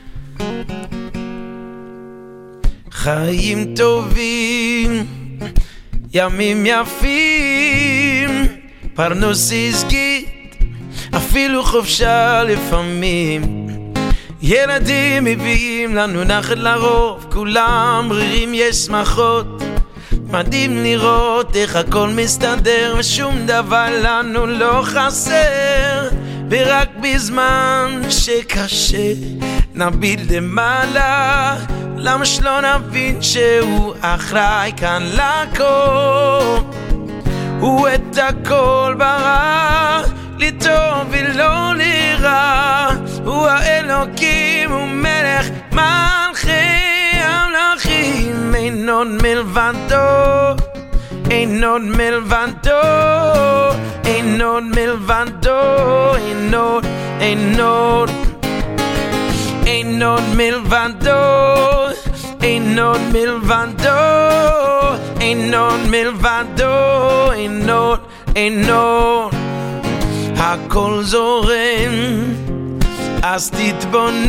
חיים טובים, ימים יפים, פרנוס עסקית, אפילו חופשה לפעמים. ילדים מביאים לנו נחת לרוב, כולם רירים יש שמחות. מדהים לראות איך הכל מסתדר ושום דבר לנו לא חסר. ורק בזמן שקשה נביט למעלה, למה שלא נבין שהוא אחראי כאן לכל. הוא את הכל ברא לטוב ולא לרע, הוא האלוקים, הוא מלך מלכי המלכים. אין עוד מלבדו, אין עוד מלבדו, אין עוד מלבדו, אין עוד, אין עוד, אין עוד מלבדו, אין עוד מלבדו, אין עוד מלבדו, אין עוד, אין עוד. הכל זורם, אז תתבונן,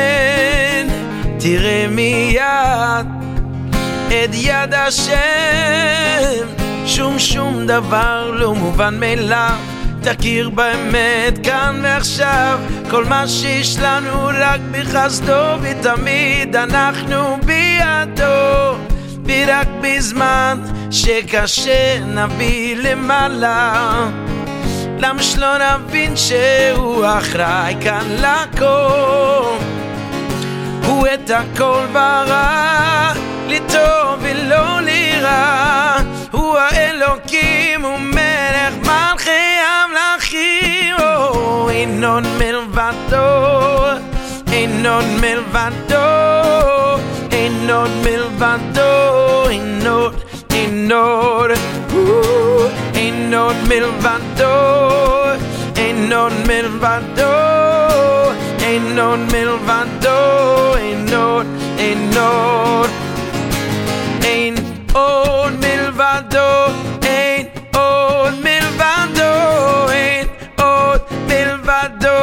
תראה מיד את יד השם. שום דבר לא מובן מאליו, תכיר באמת כאן ועכשיו. כל מה שיש לנו רק בחסדו, ותמיד אנחנו בידו. ורק בזמן שקשה נביא למעלה, למה שלא נבין שהוא אחראי כאן לכל. הוא את הכל ברא לטוב ולא לרע, הוא האלוקים, הוא מלך מלכי המלכים. אין עוד מלבדו, אין עוד מלבדו, אין עוד מלבדו, אין עוד, אין עוד, אין עוד מלבדו, אין עוד מלבדו, אין עוד מלבדו, אין עוד, אין עוד, אין עוד מלבדו, אין עוד מלבדו, אין עוד מלבדו,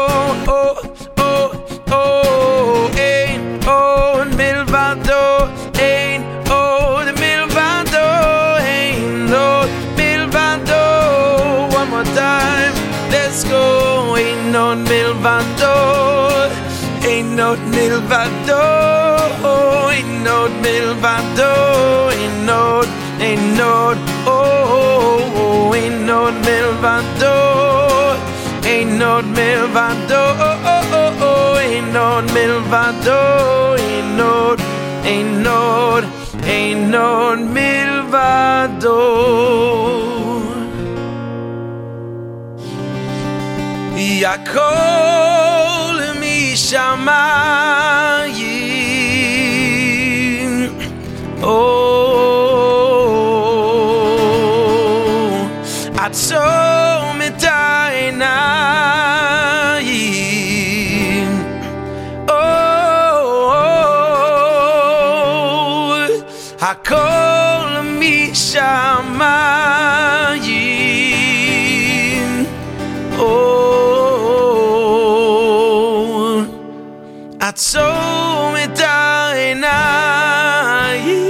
אין עוד מלבדו, אין עוד מלבדו, אין עוד מלבדו. One more time, let's go. אין עוד מלבדו, אין עוד מלבדו, אין עוד מלבדו, אין עוד, אין עוד, אין עוד מלבדו, אין עוד מלבדו, אין עוד מלבדו, אין עוד, אין עוד, אין עוד מלבדו. הכל משמיים, עצום את העיניים, הכל משמיים, עצום את העיניים,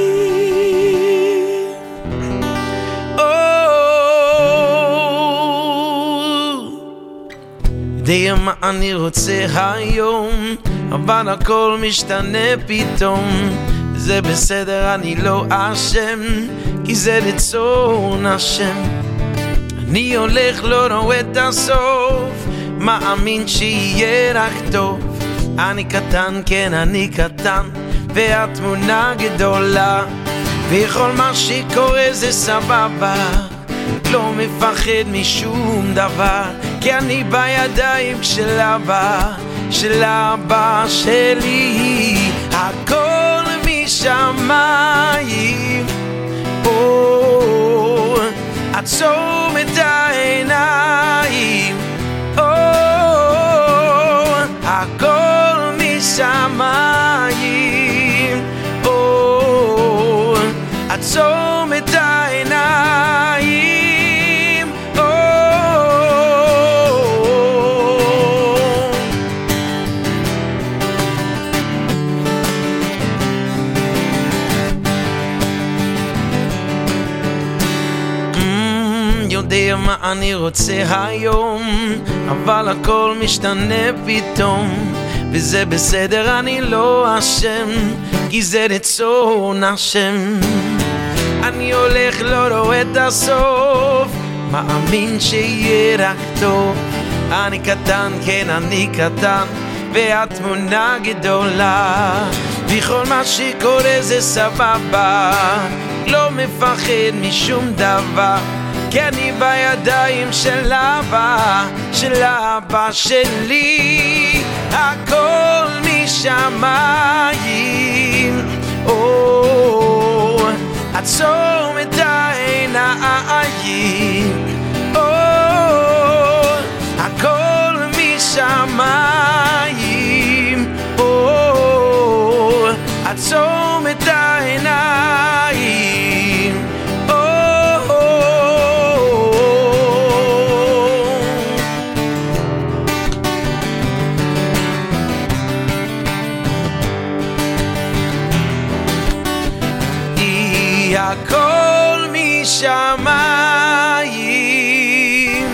יודע מה אני רוצה היום, אבל הכל משתנה פתאום. זה בסדר, אני לא אשם, כי זה רצון השם. אני הולך, לא רואה את הסוף, מאמין שיהיה רק טוב. אני קטן, כן אני קטן, והתמונה גדולה, וכל מה שקורה זה סבבה. לא מפחד משום דבר, כי אני בידיים של אבא, של אבא שלי. הכל משמיים, עצום את העיניים, הכל משמיים, עצום את העיניים, יודע מה אני רוצה היום, אבל הכל משתנה פתאום. וזה בסדר, אני לא אשם, כי זה רצון השם. אני הולך, לא רואה את הסוף, מאמין שיהיה רק טוב. אני קטן, כן אני קטן, והתמונה גדולה, וכל מה שקורה זה סבבה. לא מפחד משום דבר, כי אני בידיים של אבא, של אבא שלי. הכל משמיים, עצום את העיניים, הכל משמיים, עצום את העיניים, הכל משמיים,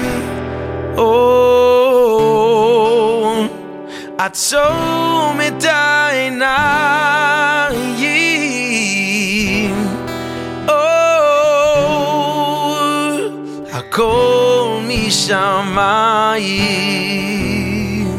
עצום את העיניים, הכל משמיים.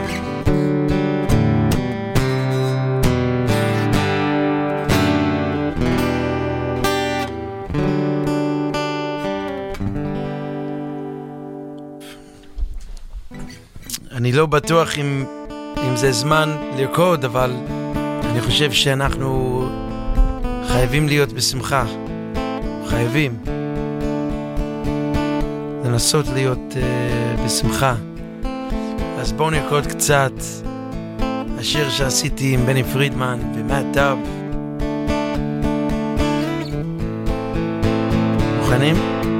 אני לא בטוח אם זה זמן לרקוד, אבל אני חושב שאנחנו חייבים להיות בשמחה. חייבים לנסות להיות בשמחה. אז בואו נרקוד קצת השיר שעשיתי עם בני פרידמן ומאט דאב. מוכנים?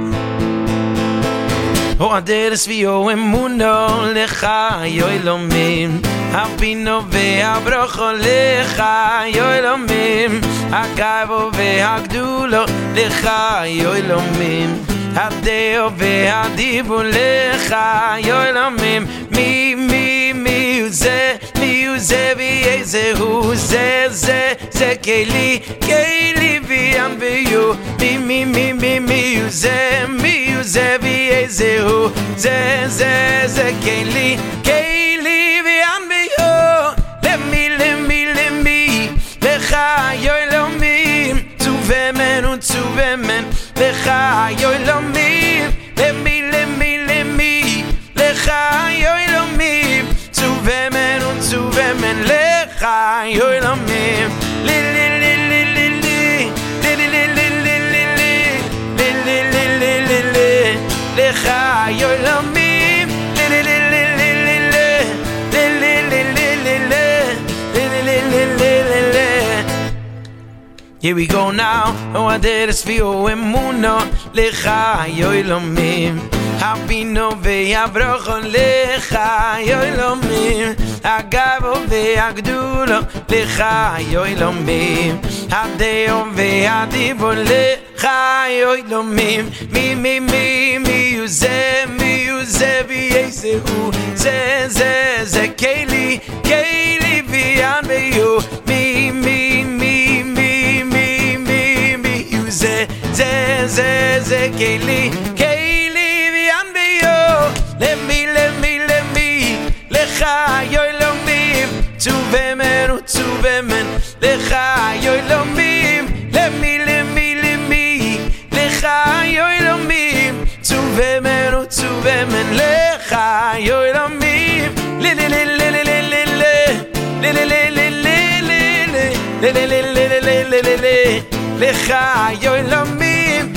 הדרס ויו אמונו לך יו אלומים, הפינו והברוכו לך יו אלומים, הכבוד והגדולו לך יו אלומים, הדאו והדיבו לך יו אלומים. מי הוא זה ואיזה הוא זה כלי ויאן ויו. מי הוא זה ואיזה הוא זה כלי ויאן ויו. למי לך יו אלומים, צובמן לך יו אלומים. למי לך יו אלומים, צובמן לך יו אלומים. לך יו אלומים, here we go now. הדרס ויו אמונו לך יו אלומים, הפינו והברוכו לך יו אלומים, הגבו והגדולו לך יו אלומים, הדאו והדיבו לך לחי אילומים מי יוזה וייזה הוא זה קיילי ויאן ביו מי יוזה זה קיילי ויאן ביו למי לחי אילומים צובמן לחי אילומים למי לחי אילומים צובמן לחי אילומים לחי אילומים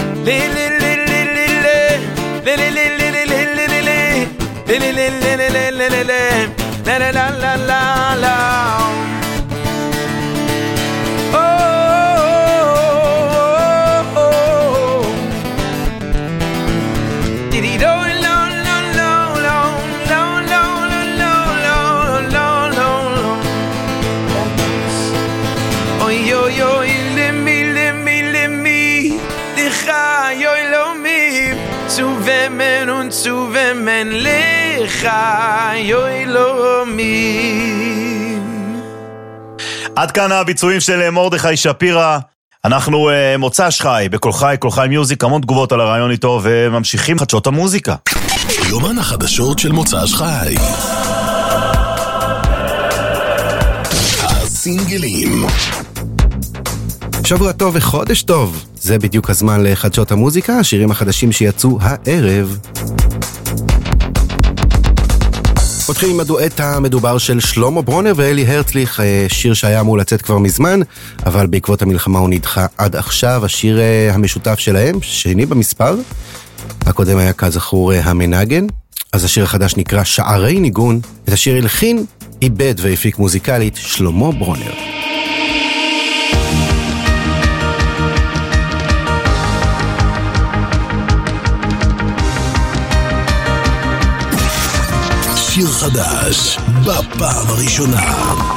צובמן לחי אילומים. עד כאן הביצועים של מרדכי שפירא. אנחנו מוצ"ש חי בכל חי, כל חי מיוזיק, המון תגובות על הרעיון איתו, וממשיכים חדשות המוזיקה. יומן החדשות של מוצ"ש חי. הסינגלים. שבוע טוב וחודש טוב, זה בדיוק הזמן לחדשות המוזיקה, השירים החדשים שיצאו הערב. פותחים עם הדואט המדובר של שלמה ברונר ואלי הרצליך, שיר שהיה אמור לצאת כבר מזמן, אבל בעקבות המלחמה הוא נדחה עד עכשיו. השיר המשותף שלהם, שני במספר, הקודם היה כזכור המנגן, אז השיר החדש נקרא שערי ניגון. את השיר הלחין, איבד והפיק מוזיקלית שלמה ברונר. שיר חדש בפעם הראשונה.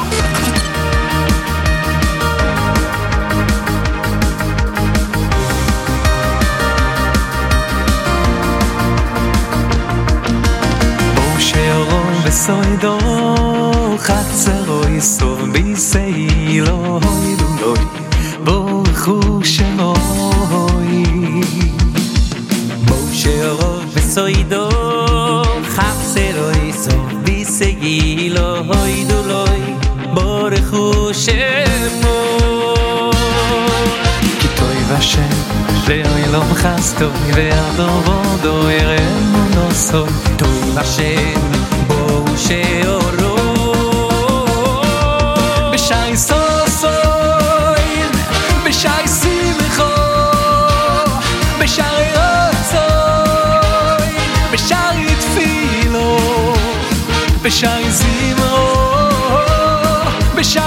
בושרו וסוידו חצרו יסוב ביסיילו דולוי בורכו שמוי בושרו וסוידו חצרו יסוב ביסיילו דולוי בורכו שמוי כי טוי ושם ואילום חסטוי ואדובודו ירמו נוסוי טוי ושם בואו שאורו בשי סוסוי בשי שמחו בשי רצוי בשי תפילו בשי זמרו בשי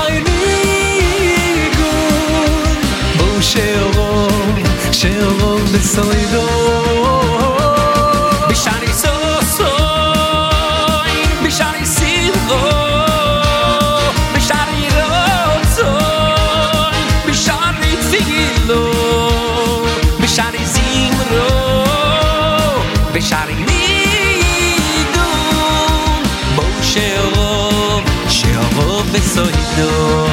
ניגון בואו שאורו בסוידו בשי סוסוי בשי שמחו בשי רצוי בשי תפילו בשי זמרו בשי ניגון בואו שאורו בסוידו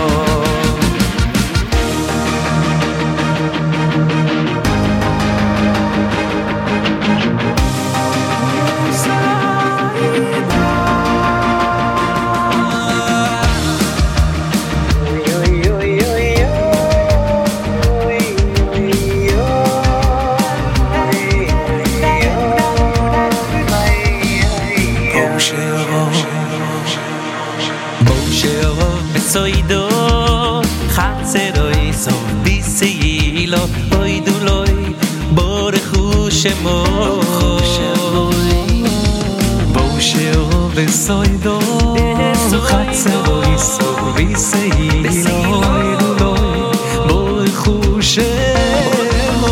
soido khatseroy so bisilo oiduloy borekhu shemo bosheo besoido khatseroy so bisilo oiduloy borekhu shemo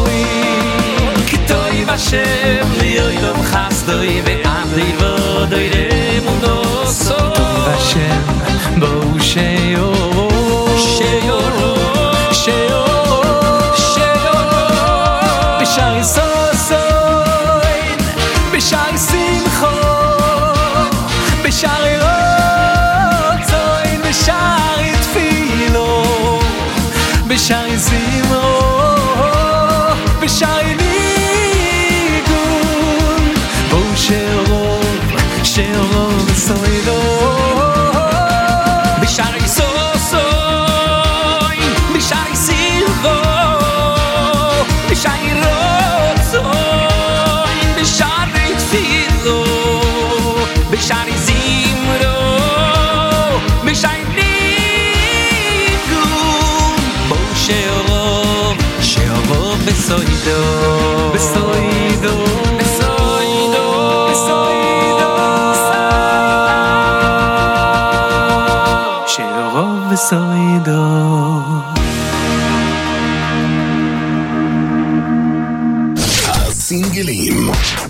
kitoy vashem yoyom khasdoy ve'amri vodoy remuno so vashem בואו שאורו zimro בשערי ניגון בואו שרוב סוידו בשערי סוסוי בשערי סירו בשערי רוצוי בשערי תפילו בשערי זמרו בשערי ניגון בואו שרוב בסוידו בסוידו בסוידו בסוידו שרוב בסוידו הסינגלים.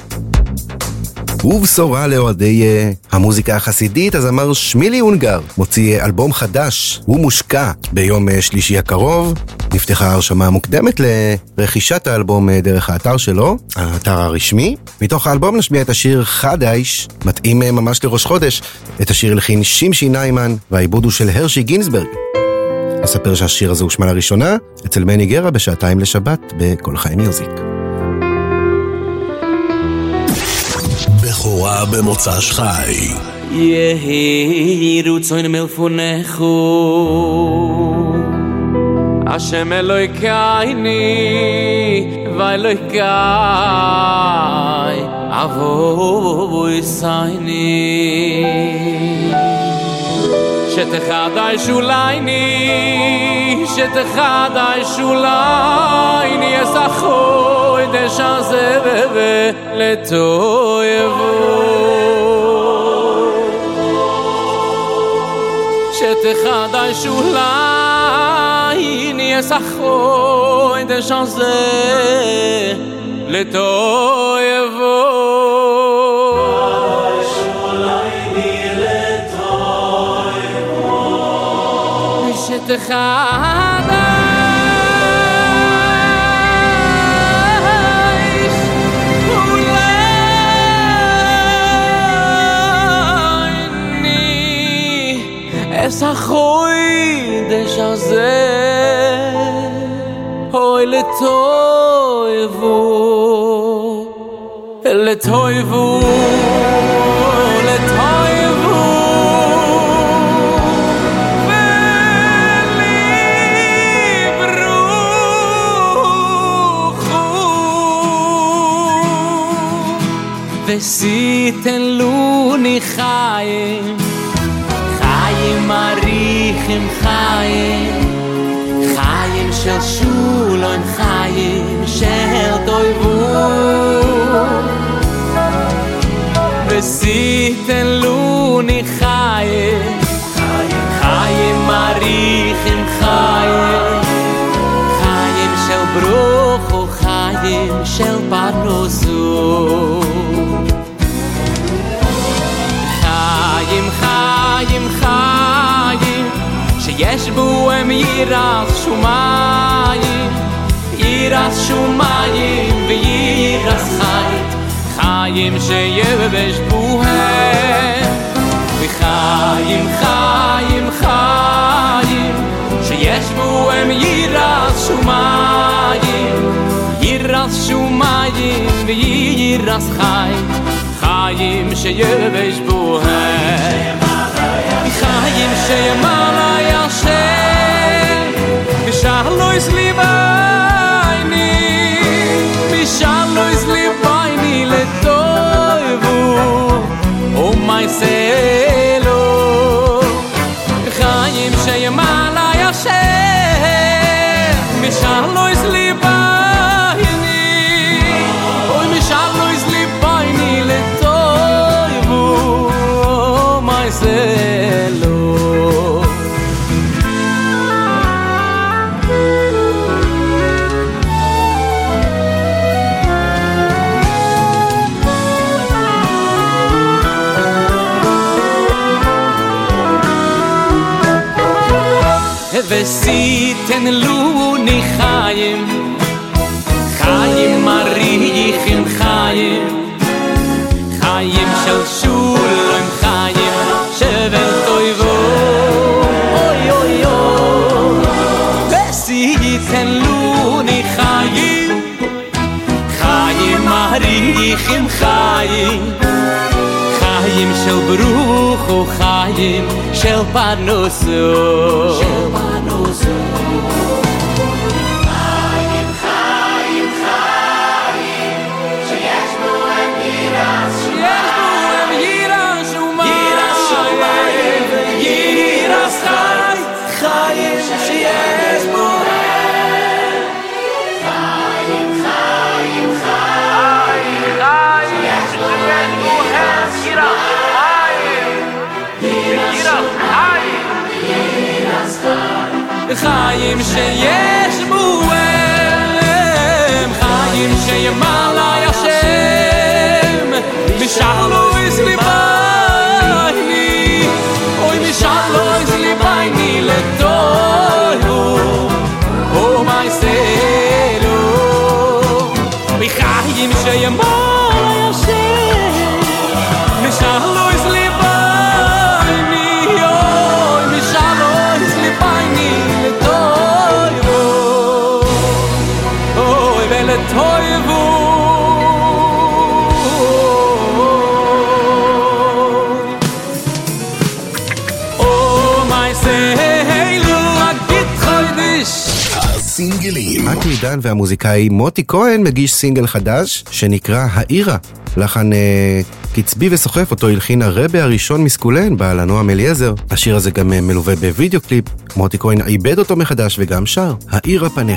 ובשורה לאוהדי המוזיקה החסידית, אז אמר שמילי אונגר מוציא אלבום חדש, הוא מושקע ביום שלישי הקרוב. נפתחה הרשמה מוקדמת לרכישת האלבום דרך האתר שלו, האתר הרשמי. מתוך האלבום נשמיע את השיר חדש, מתאים ממש לראש חודש. את השיר לחין שמשי ניימן, והעיבוד הוא של הרשי גינסברג. אספר שהשיר הזה הושמע לראשונה אצל מני גרה בשעתיים לשבת בכל חי מיוזיק. בכורה במוצ"ש חי. יהי רצון מלפונךו השם אלוהיקייני ואלוהיקי אבוי סייני שתחדש אולייני שתחדש אולייני אסחוי דשזה ולטויבו שתחדש אולייני אסחוי דשזה לטויבו תחדש אולייני אסחוי דשזה אוי לטויבו לטויבו לטויבו וסיתן לוני חיים חיים מריחים חיים חיים של שולון חיים של טויבו וסיתן לוני חיים חיים מריחים חיים חיים של ברוך חיים של פרנסו חיים חיים חיים שיש בוהם ירס שומיים ירס שומיים וירס חיים חיים שיבש בוהם וחיים חיים חיים שיש בוהם ירס שומיים ירס שומיים וירס חיים חיים שיבש בוהם חיים שימלא ישם ושאלו יסליבייני ושאלו יסליבייני לטויבו ומי סלו חיים שימלא ישם ושאלו יסליבייני ושאלו יסליבייני לטויבו ומי סלו וסיתן לוני חיים חיים מריחים חיים חיים של שולם חיים שבן טויבו אוי אוי אוי וסיתן luni chayim chayim marichim chayim chayim shel bruchu chayim shel parnosu חיים שיש בוהם חיים שימעלה השם משאלו הסליבייני אוי משאלו הסליבייני לטויו או מייסלו חיים שימעלה השם משאלו הסליבייני אוי משאלו הסליבייני הסינגלים. מתי עידן והמוזיקאי מוטי כהן מגיש סינגל חדש שנקרא העירה. לחן קצבי וסוחף אותו הלחין הרבי הראשון מסקולן, בעל הנועם אליעזר. השיר הזה גם מלווה בווידאו קליפ. מוטי כהן עיבד אותו מחדש וגם שר העירה פניך.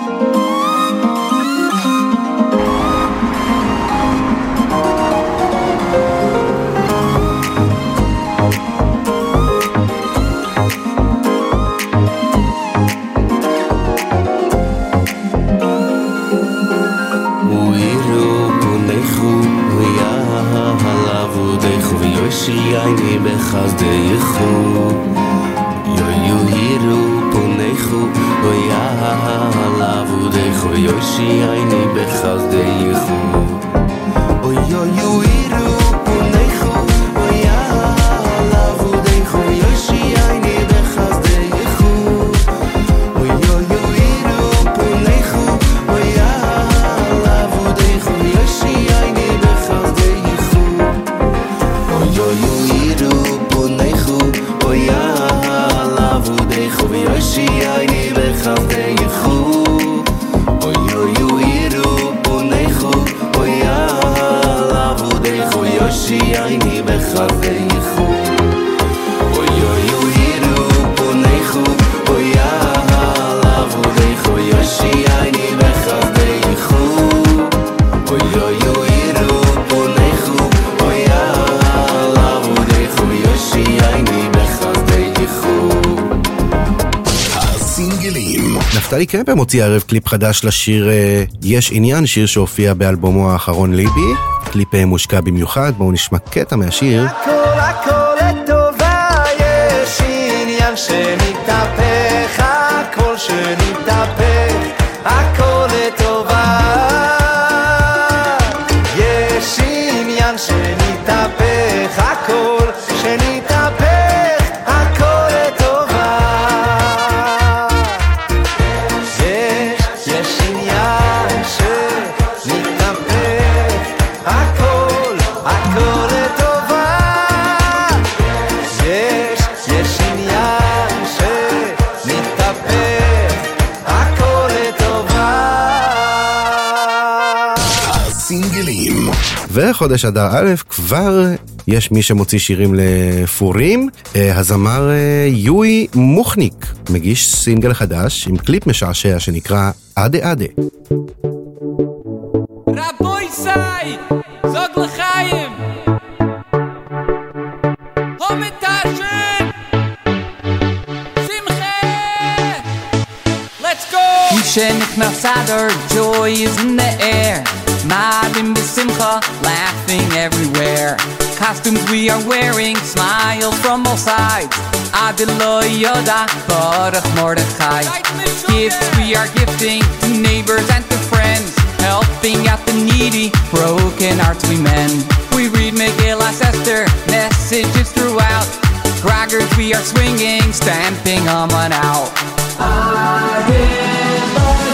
שיעני בחסדייכו יו הירו פונכו ויה לעבודכו יו שיעני בחסדייכו יו הירו פונכו ויה לעבודכו יו שיעני בחסדייכו יו הירו פונכו ויה לעבודכו יו שיעני בחסדייכו yo yiru ponechu oya lavudechu v'yoshi ayni b'chavdechu yo yiru ponechu oya lavudechu v'yoshi ayni b'chavdechu yo yiru ponechu oya lavudechu v'yoshi ayni b'chavdechu yo yiru ponechu oya נפתלי קרמפר מוציא ערב קליפ חדש לשיר יש עניין, שיר שהופיע באלבומו האחרון ליבי. קליפ מושקע במיוחד, בואו נשמע קטע מהשיר. הכל לטובה, יש עניין שנתהפך, הכל שנתהפך, הכל לטובה, יש עניין שנתהפך, הכל שנתהפך, הכל לטובה, יש עניין שנתהפך, הכל לטובה, יש עניין שנתהפך, הכל לטובה. הסינגלים. וחודש אדר א' כבר יש מי שמוציא שירים לפורים. הזמר יואי מוכניק מגיש סינגל חדש עם קליפ משעשע שנקרא עדה עדה. רבוי סי, זוג לחיים הומטשן שמחה, let's go. Mishenich Adar, joy is in the air. Madim b'simcha, laughing everywhere. Costumes we are wearing, smiles from all sides. Adiloi Yoda, Baruch Mordechai. Gifts we are gifting to neighbors and to friends, helping out the needy, broken hearts we mend. We read Megillas Esther, messages throughout. Braggers we are swinging, stamping on out.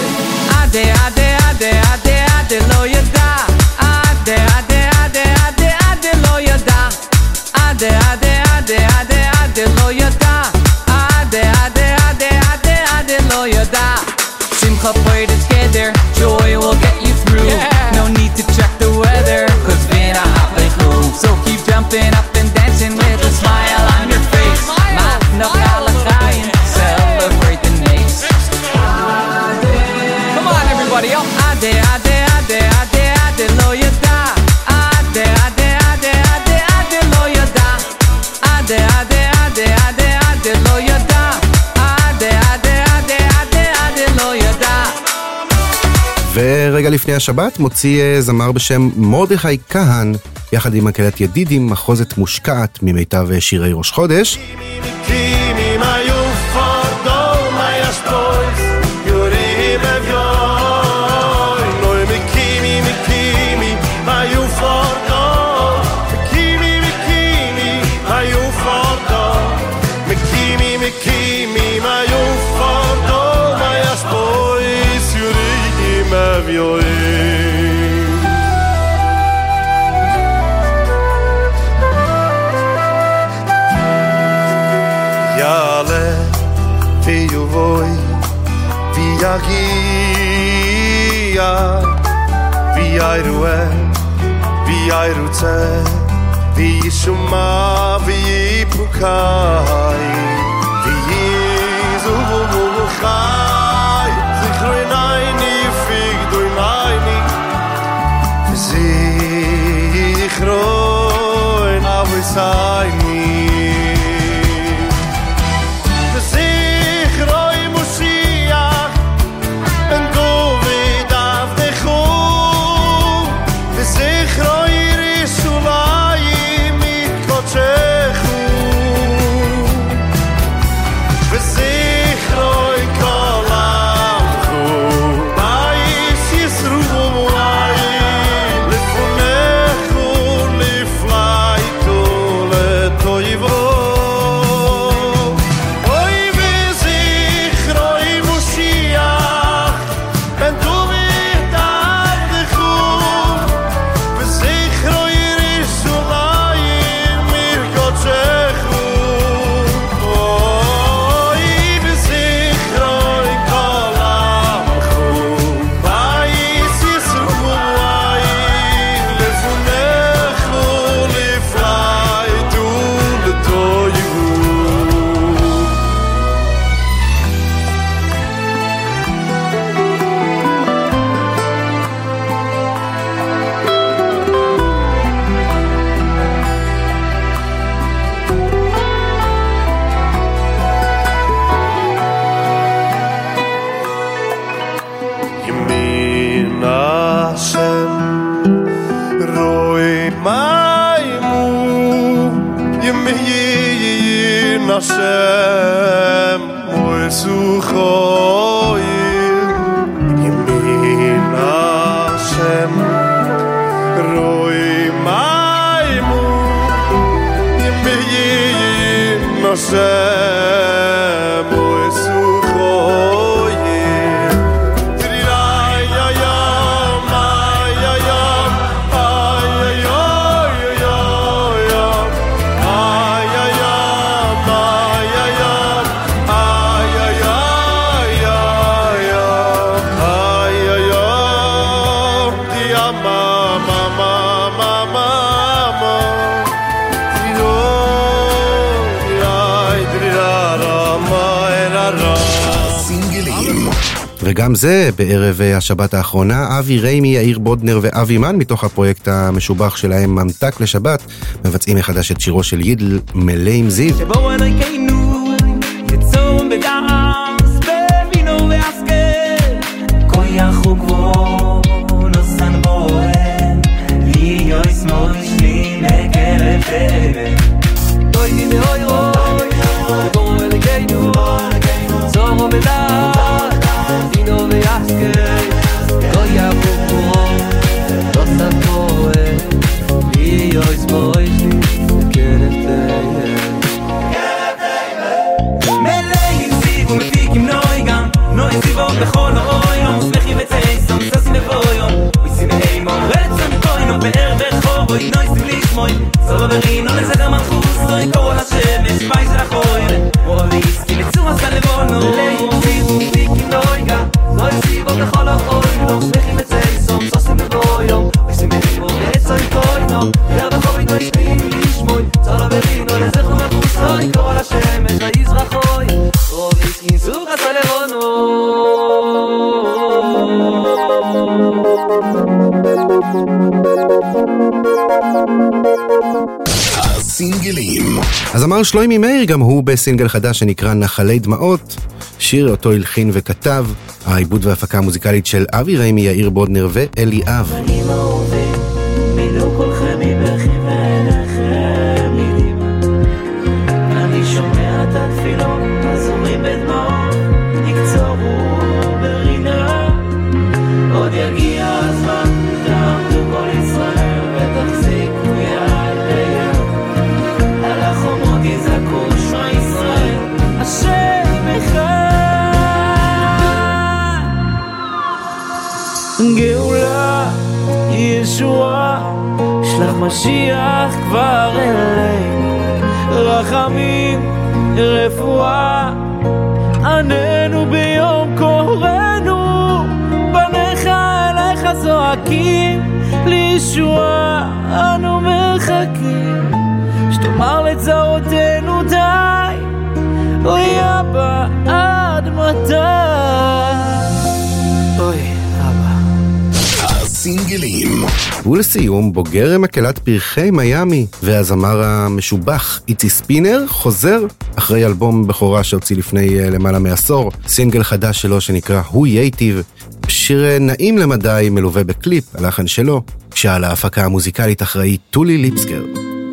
ade ade ade ade ade lo yada ade ade ade ade ade lo yada ade ade ade ade ade lo yada ade ade ade ade ade lo yada Simcha played it together joy will get you through no need to check the weather cause vina hapechu so keep jumping up and dancing with a smile on your face matna kalachayim celebrate the names come on everybody up ade ade ade ade ade lo yada ade ade ade ade ade lo yada ade ade ade ade ade lo yada ade ade ade ade ade lo yada ורגע לפני השבת מוציא זמר בשם מרדכי כהן יחד עם מקהלת ידידים מחוזת מושקעת ממיטב שירי ראש חודש Yale Viyuvoi Viyagia Viyairue Viyairutze Viyishuma Viyipukai Viyizuvuluchai Zichroinaini Figdoinaini Zichroin Avisaini Hashem Moesuchoyim Yemin Hashem Roi Maimu Yemin Hashem Moesuchoyim Trilai Yayam Ayayam Ayayayayayam וגם זה בערב השבת האחרונה, אבי ריימי, יאיר בודנר ואבי מן מתוך הפרויקט המשובח שלהם ממתק לשבת מבצעים מחדש את שירו של יידל מלא עם זיו. Get it there. boi noi stilismoi solo verino le sera manfuso in cola sceme spice la coire o rischi le sua stelle vono lei si noiga noi si volta cola oi non smekhi met sei som so se me voglio e se me voglio e so il coino la boi noi stilismoi solo verino le sera manfuso in cola sceme spice la coire o rischi su stelle vono הסינגלים. אז אמר שלוימי מאיר גם הוא בסינגל חדש שנקרא נחלי דמעות, שיר אותו הלחין וכתב, העיבוד וההפקה המוזיקלית של אבי ריימי, יאיר בודנר ואלי אב. אני מעובי, מילאו כולכם מבכי ואליכם מדמעה, אני שומע את התפילות, הזורים בדמעות, יקצורו ברינה, עוד יגיע הזמן, תעמדו כל ישראל ותחזיקו יד ביד, על החומות יזעקו שמע ישראל, השם אחד. גאולה, ישועה, שלח משיח כבר אלינו, רחמים, רפואה, עננו ביום קורנו, בניך אליך זועקים, לישועה אנו מחכים, שתאמר לצרותינו די, אוי אבא עד מתי. אוי אבא. הסינגלים. ולסיום, בוגר מקהלת פרחי מיאמי והזמר המשובח איצי ספינר חוזר אחרי אלבום בכורה שהוציא לפני למעלה מעשור, סינגל חדש שלו שנקרא הוא ייטיב, שיר נעים למדי מלווה בקליפ, הלחן שלו, כשעל ההפקה המוזיקלית אחראי טולי ליפסקר.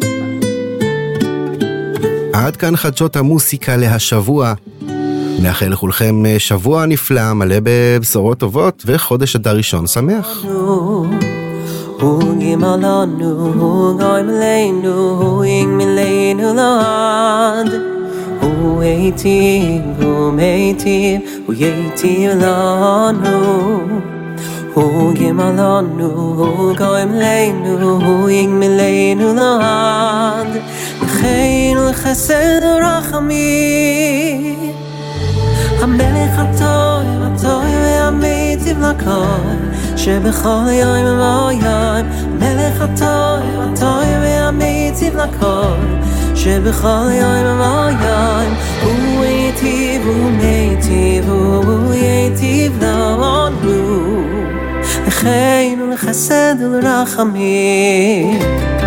עד כאן חדשות המוסיקה להשבוע. מאחל לכולכם שבוע נפלא מלא בבשורות טובות וחודש אדר ראשון שמח. Hugim alanu, hugoy meleinu, huing meleinu lad. Hu meitiv, hu yeitiv lanu. Hugim alanu, hugoy meleinu, huing meleinu lad. L'cheinu l'chesed rachamim, המלך הטוב, הטוב והמיטיב לכל, שבכל יום ויום, המלך הטוב, הטוב והמיטיב לכל, שבכל יום ויום, הוא ייטיב, הוא מיטיב, הוא ייטיב לנו, לחיינו לחסד ולרחמים.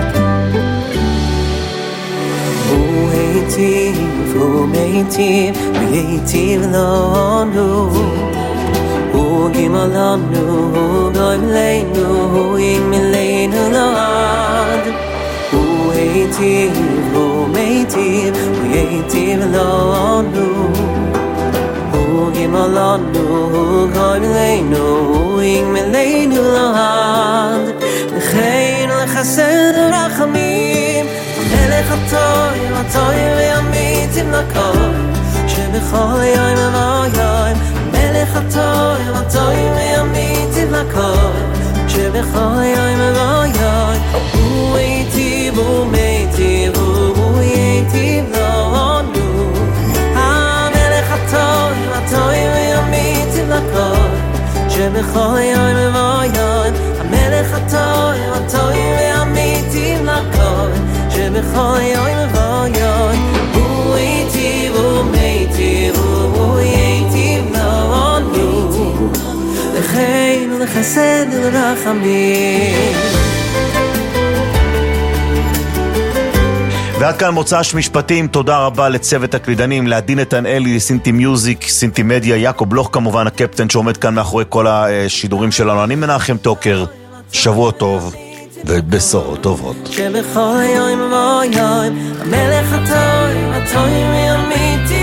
הוא ייטיב, הוא מיטיב, הוא ייטיב לנו, הוא גימל לנו, הוא גוים לנו, הוא יגמלנו לעד. הוא ייטיב, הוא מיטיב, הוא ייטיב לנו, הוא גימל לנו, הוא גוים לנו, הוא יגמלנו לעד. לכן לחסד ורחמים, המלך הטוב, הטוב והמיטיב לכל, שבכל יום ויום, המלך הטוב, הטוב והמיטיב לכל, שבכל יום ויום, הוא ייטיב, הוא מיטיב, הוא ייטיב לנו. המלך הטוב, הטוב והמיטיב לכל, שבכל יום ויום, המלך הטוב, הטוב והמיטיב לכל, שבכל יום ויום, הוא ייטיב, הוא מיטיב, הוא ייטיב לנו, לכן לחסד ולרחמים. ועד כאן מוצ"ש משפטים, תודה רבה לצוות הקלידנים, לעדי נתנאלי, סינטי מיוזיק, סינטי מדיה, יעקב בלוך כמובן, הקפטן שעומד כאן מאחורי כל השידורים שלנו. אני מנחם טוקר, שבוע טוב ובשורות טובות. שבכל יום ויום, המלך הטוב, הטוב והמיטיב